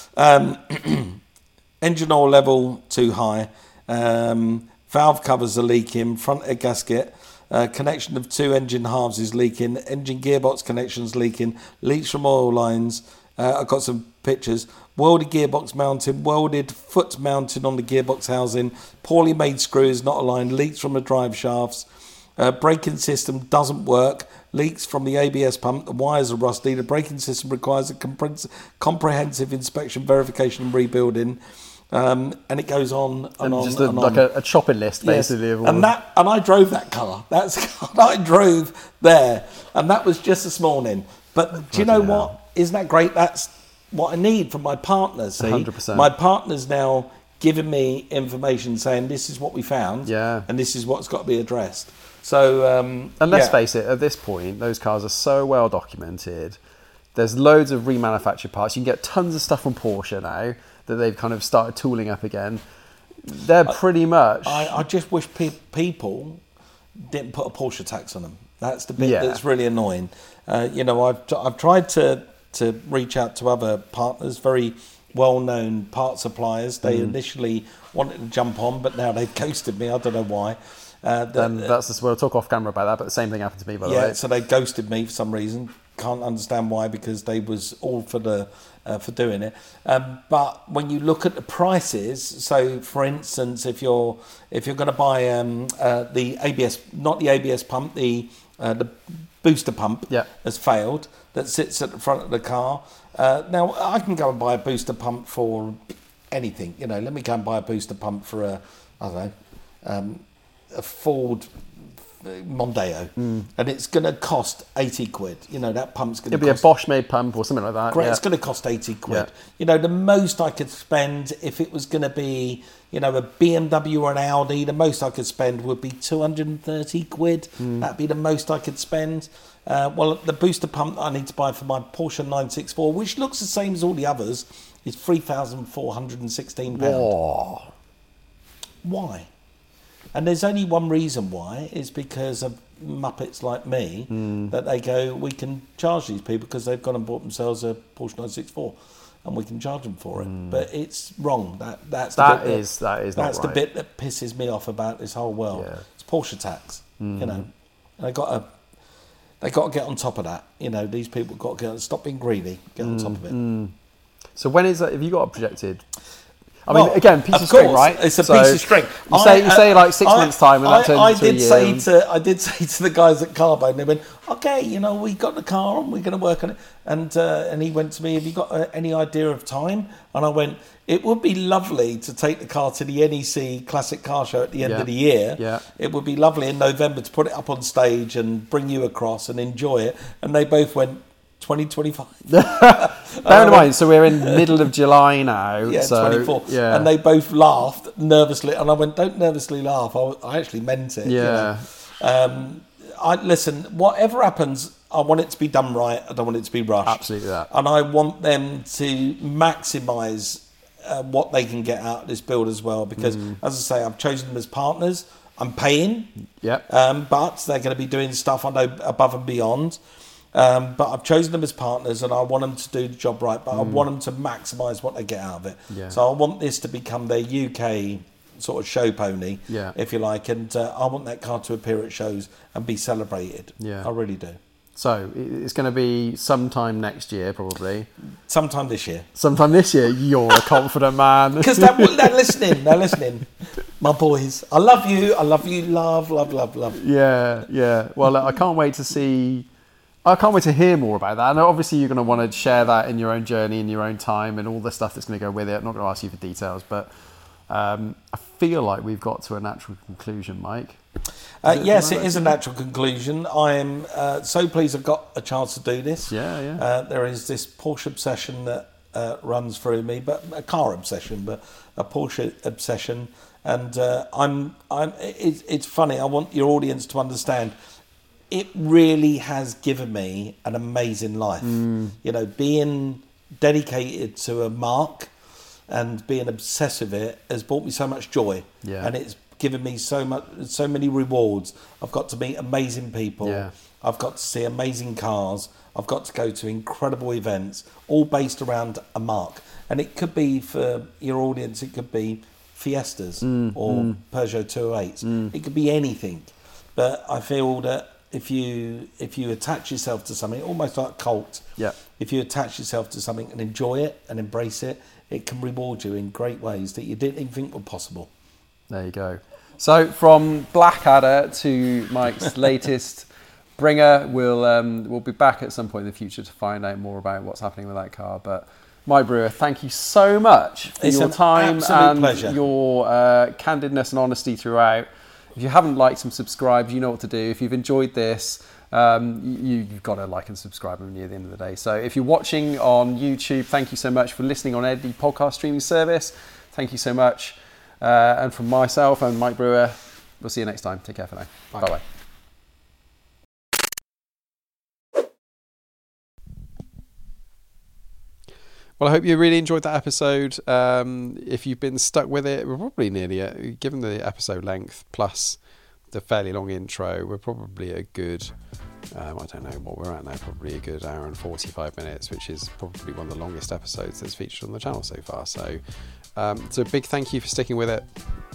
[SPEAKER 2] Engine oil level too high. Valve covers are leaking. Front air gasket. Connection of two engine halves is leaking. Engine gearbox connections leaking. Leaks from oil lines. I've got some pictures. Welded gearbox mounting. Welded foot mounting on the gearbox housing. Poorly made screws not aligned. Leaks from the drive shafts. Braking system doesn't work. Leaks from the ABS pump. The wires are rusty. The braking system requires a comprehensive inspection, verification and rebuilding. And it goes on and on.
[SPEAKER 3] Just
[SPEAKER 2] and
[SPEAKER 3] like
[SPEAKER 2] on.
[SPEAKER 3] a shopping list, basically.
[SPEAKER 2] Yes.
[SPEAKER 3] Of all
[SPEAKER 2] And I drove that car. I drove there, and that was just this morning. But do you know what? Isn't that great? That's what I need from my partners. See,
[SPEAKER 3] 100%.
[SPEAKER 2] My partner's now giving me information saying this is what we found, and this is what's got to be addressed. So,
[SPEAKER 3] and let's face it, at this point, those cars are so well documented. There's loads of remanufactured parts. You can get tons of stuff from Porsche now that they've kind of started tooling up again. They're pretty much...
[SPEAKER 2] I just wish people didn't put a Porsche tax on them. That's the bit that's really annoying. I've tried to reach out to other partners, very well-known part suppliers. They initially wanted to jump on, but now they've ghosted me. I don't know why.
[SPEAKER 3] We'll talk off camera about that, but the same thing happened to me, by the way.
[SPEAKER 2] Yeah, so they ghosted me for some reason. Can't understand why, because they was all for doing it. But when you look at the prices, so for instance, if you're going to buy the ABS, not the ABS pump, the booster pump has failed that sits at the front of the car. Now I can go and buy a booster pump for anything. You know, let me go and buy a booster pump for a Ford Mondeo, and it's going to cost 80 quid. You know, that pump's going to
[SPEAKER 3] It'll be a Bosch made pump or something like that.
[SPEAKER 2] Great, it's going to cost 80 quid. Yeah. You know, the most I could spend if it was going to be, you know, a BMW or an Audi, the most I could spend would be 230 quid. That'd be the most I could spend. Well, the booster pump that I need to buy for my Porsche 964, which looks the same as all the others, is £3,416.
[SPEAKER 3] Whoa.
[SPEAKER 2] Why? And there's only one reason why, is because of muppets like me, that they go, we can charge these people because they've gone and bought themselves a Porsche 964 and we can charge them for it. But it's wrong. That's the bit that pisses me off about this whole world. Yeah. It's Porsche tax, you know. And they got to get on top of that. You know, these people got to stop being greedy, get on top of it.
[SPEAKER 3] So when is that? Have you got a projected... I mean, again, piece of string, right?
[SPEAKER 2] It's a piece of string.
[SPEAKER 3] You say like 6 months' time, and that turns into a year.
[SPEAKER 2] I did say to the guys at Carbone, they went, okay, you know, we got the car on, we're going to work on it. And he went to me, have you got any idea of time? And I went, it would be lovely to take the car to the NEC Classic Car Show at the end of the year. Yeah. It would be lovely in November to put it up on stage and bring you across and enjoy it. And they both went, 2025.
[SPEAKER 3] Bear in mind, so we're in the middle of July now.
[SPEAKER 2] Yeah,
[SPEAKER 3] so,
[SPEAKER 2] 24. Yeah. And they both laughed nervously. And I went, don't nervously laugh. I actually meant it.
[SPEAKER 3] Yeah.
[SPEAKER 2] You know? Listen, whatever happens, I want it to be done right. I don't want it to be rushed.
[SPEAKER 3] Absolutely that.
[SPEAKER 2] And I want them to maximise what they can get out of this build as well. Because, as I say, I've chosen them as partners. I'm paying.
[SPEAKER 3] Yep.
[SPEAKER 2] But they're going to be doing stuff I know above and beyond. But I've chosen them as partners, and I want them to do the job right. But I want them to maximise what they get out of it. Yeah. So I want this to become their UK sort of show pony, if you like. And I want that car to appear at shows and be celebrated. Yeah, I really do.
[SPEAKER 3] So it's going to be sometime next year, probably.
[SPEAKER 2] Sometime this year.
[SPEAKER 3] Sometime this year. You're a confident man.
[SPEAKER 2] Because they're listening. They're listening. My boys, I love you. I love you. Love.
[SPEAKER 3] Yeah, yeah. Well, I can't wait to see. I can't wait to hear more about that. And obviously you're going to want to share that in your own journey, in your own time, and all the stuff that's going to go with it. I'm not going to ask you for details, but I feel like we've got to a natural conclusion, Mike.
[SPEAKER 2] Yes, it is a natural conclusion. I am so pleased I've got a chance to do this.
[SPEAKER 3] Yeah.
[SPEAKER 2] There is this Porsche obsession that runs through me, but a car obsession, but a Porsche obsession. And it's funny. I want your audience to understand. It really has given me an amazing life. You know, being dedicated to a marque and being obsessed with it has brought me so much joy.
[SPEAKER 3] Yeah.
[SPEAKER 2] And it's given me so many rewards. I've got to meet amazing people.
[SPEAKER 3] Yeah.
[SPEAKER 2] I've got to see amazing cars. I've got to go to incredible events, all based around a marque. And it could be, for your audience, it could be Fiestas or Peugeot 208s. It could be anything. But I feel that if you attach yourself to something, almost like a cult, if you attach yourself to something and enjoy it and embrace it, it can reward you in great ways that you didn't even think were possible.
[SPEAKER 3] There you go. So from Blackadder to Mike's latest bringer, we'll be back at some point in the future to find out more about what's happening with that car. But Mike Brewer, thank you so much for your time and
[SPEAKER 2] pleasure.
[SPEAKER 3] Your candidness and honesty throughout. If you haven't liked and subscribed, you know what to do. If you've enjoyed this, you've got to like and subscribe at the end of the day. So if you're watching on YouTube, thank you so much for listening on any podcast streaming service. Thank you so much. And from myself and Mike Brewer, we'll see you next time. Take care for now. Bye-bye.
[SPEAKER 1] Well, I hope you really enjoyed that episode. If you've been stuck with it, we're probably nearly, given the episode length plus the fairly long intro, we're probably a good, I don't know what we're at now, probably a good hour and 45 minutes, which is probably one of the longest episodes that's featured on the channel so far. So a big thank you for sticking with it.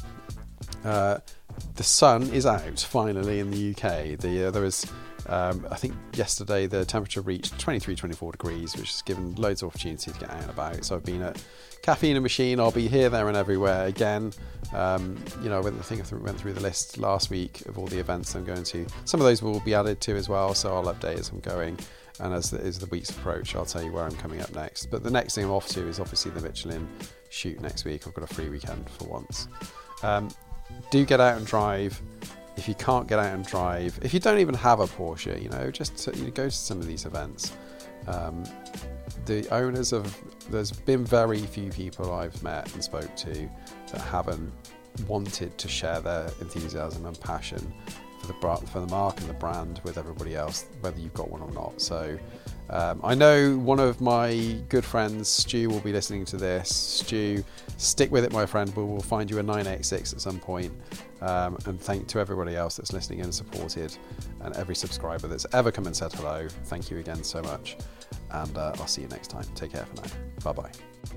[SPEAKER 1] The sun is out finally in the UK. There was... I think yesterday the temperature reached 23-24 degrees, which has given loads of opportunity to get out and about. So I've been at Caffeine and Machine. I'll be here, there and everywhere again. I went through the list last week of all the events I'm going to. Some of those will be added to as well, so I'll update as I'm going. And as the weeks approach, I'll tell you where I'm coming up next. But the next thing I'm off to is obviously the Michelin shoot next week. I've got a free weekend for once. Do get out and drive. If you can't get out and drive, if you don't even have a Porsche, just go to some of these events. The owners there's been very few people I've met and spoke to that haven't wanted to share their enthusiasm and passion for the marque and the brand with everybody else, whether you've got one or not. So I know one of my good friends, Stu, will be listening to this. Stu, stick with it, my friend. We'll find you a 986 at some point. And thank to everybody else that's listening and supported, and every subscriber that's ever come and said hello. Thank you again so much, and I'll see you next time. Take care for now. Bye bye.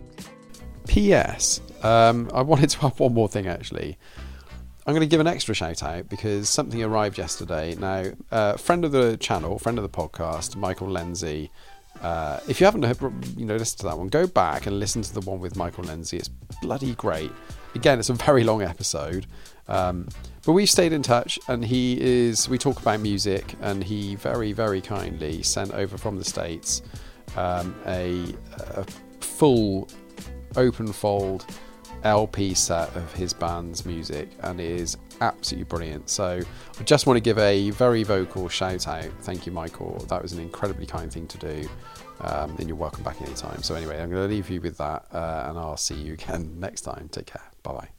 [SPEAKER 1] P.S. I wanted to add one more thing actually. I'm going to give an extra shout out because something arrived yesterday. Now, friend of the channel, friend of the podcast, Michael Lenzi. If you haven't listened to that one, go back and listen to the one with Michael Lenzi. It's bloody great. Again, it's a very long episode, but we've stayed in touch, and we talk about music, and he very, very kindly sent over from the States a full open fold LP set of his band's music, and it is absolutely brilliant. So I just want to give a very vocal shout out. Thank you, Michael. That was an incredibly kind thing to do, and you're welcome back anytime. So anyway, I'm going to leave you with that, and I'll see you again next time. Take care. Bye bye.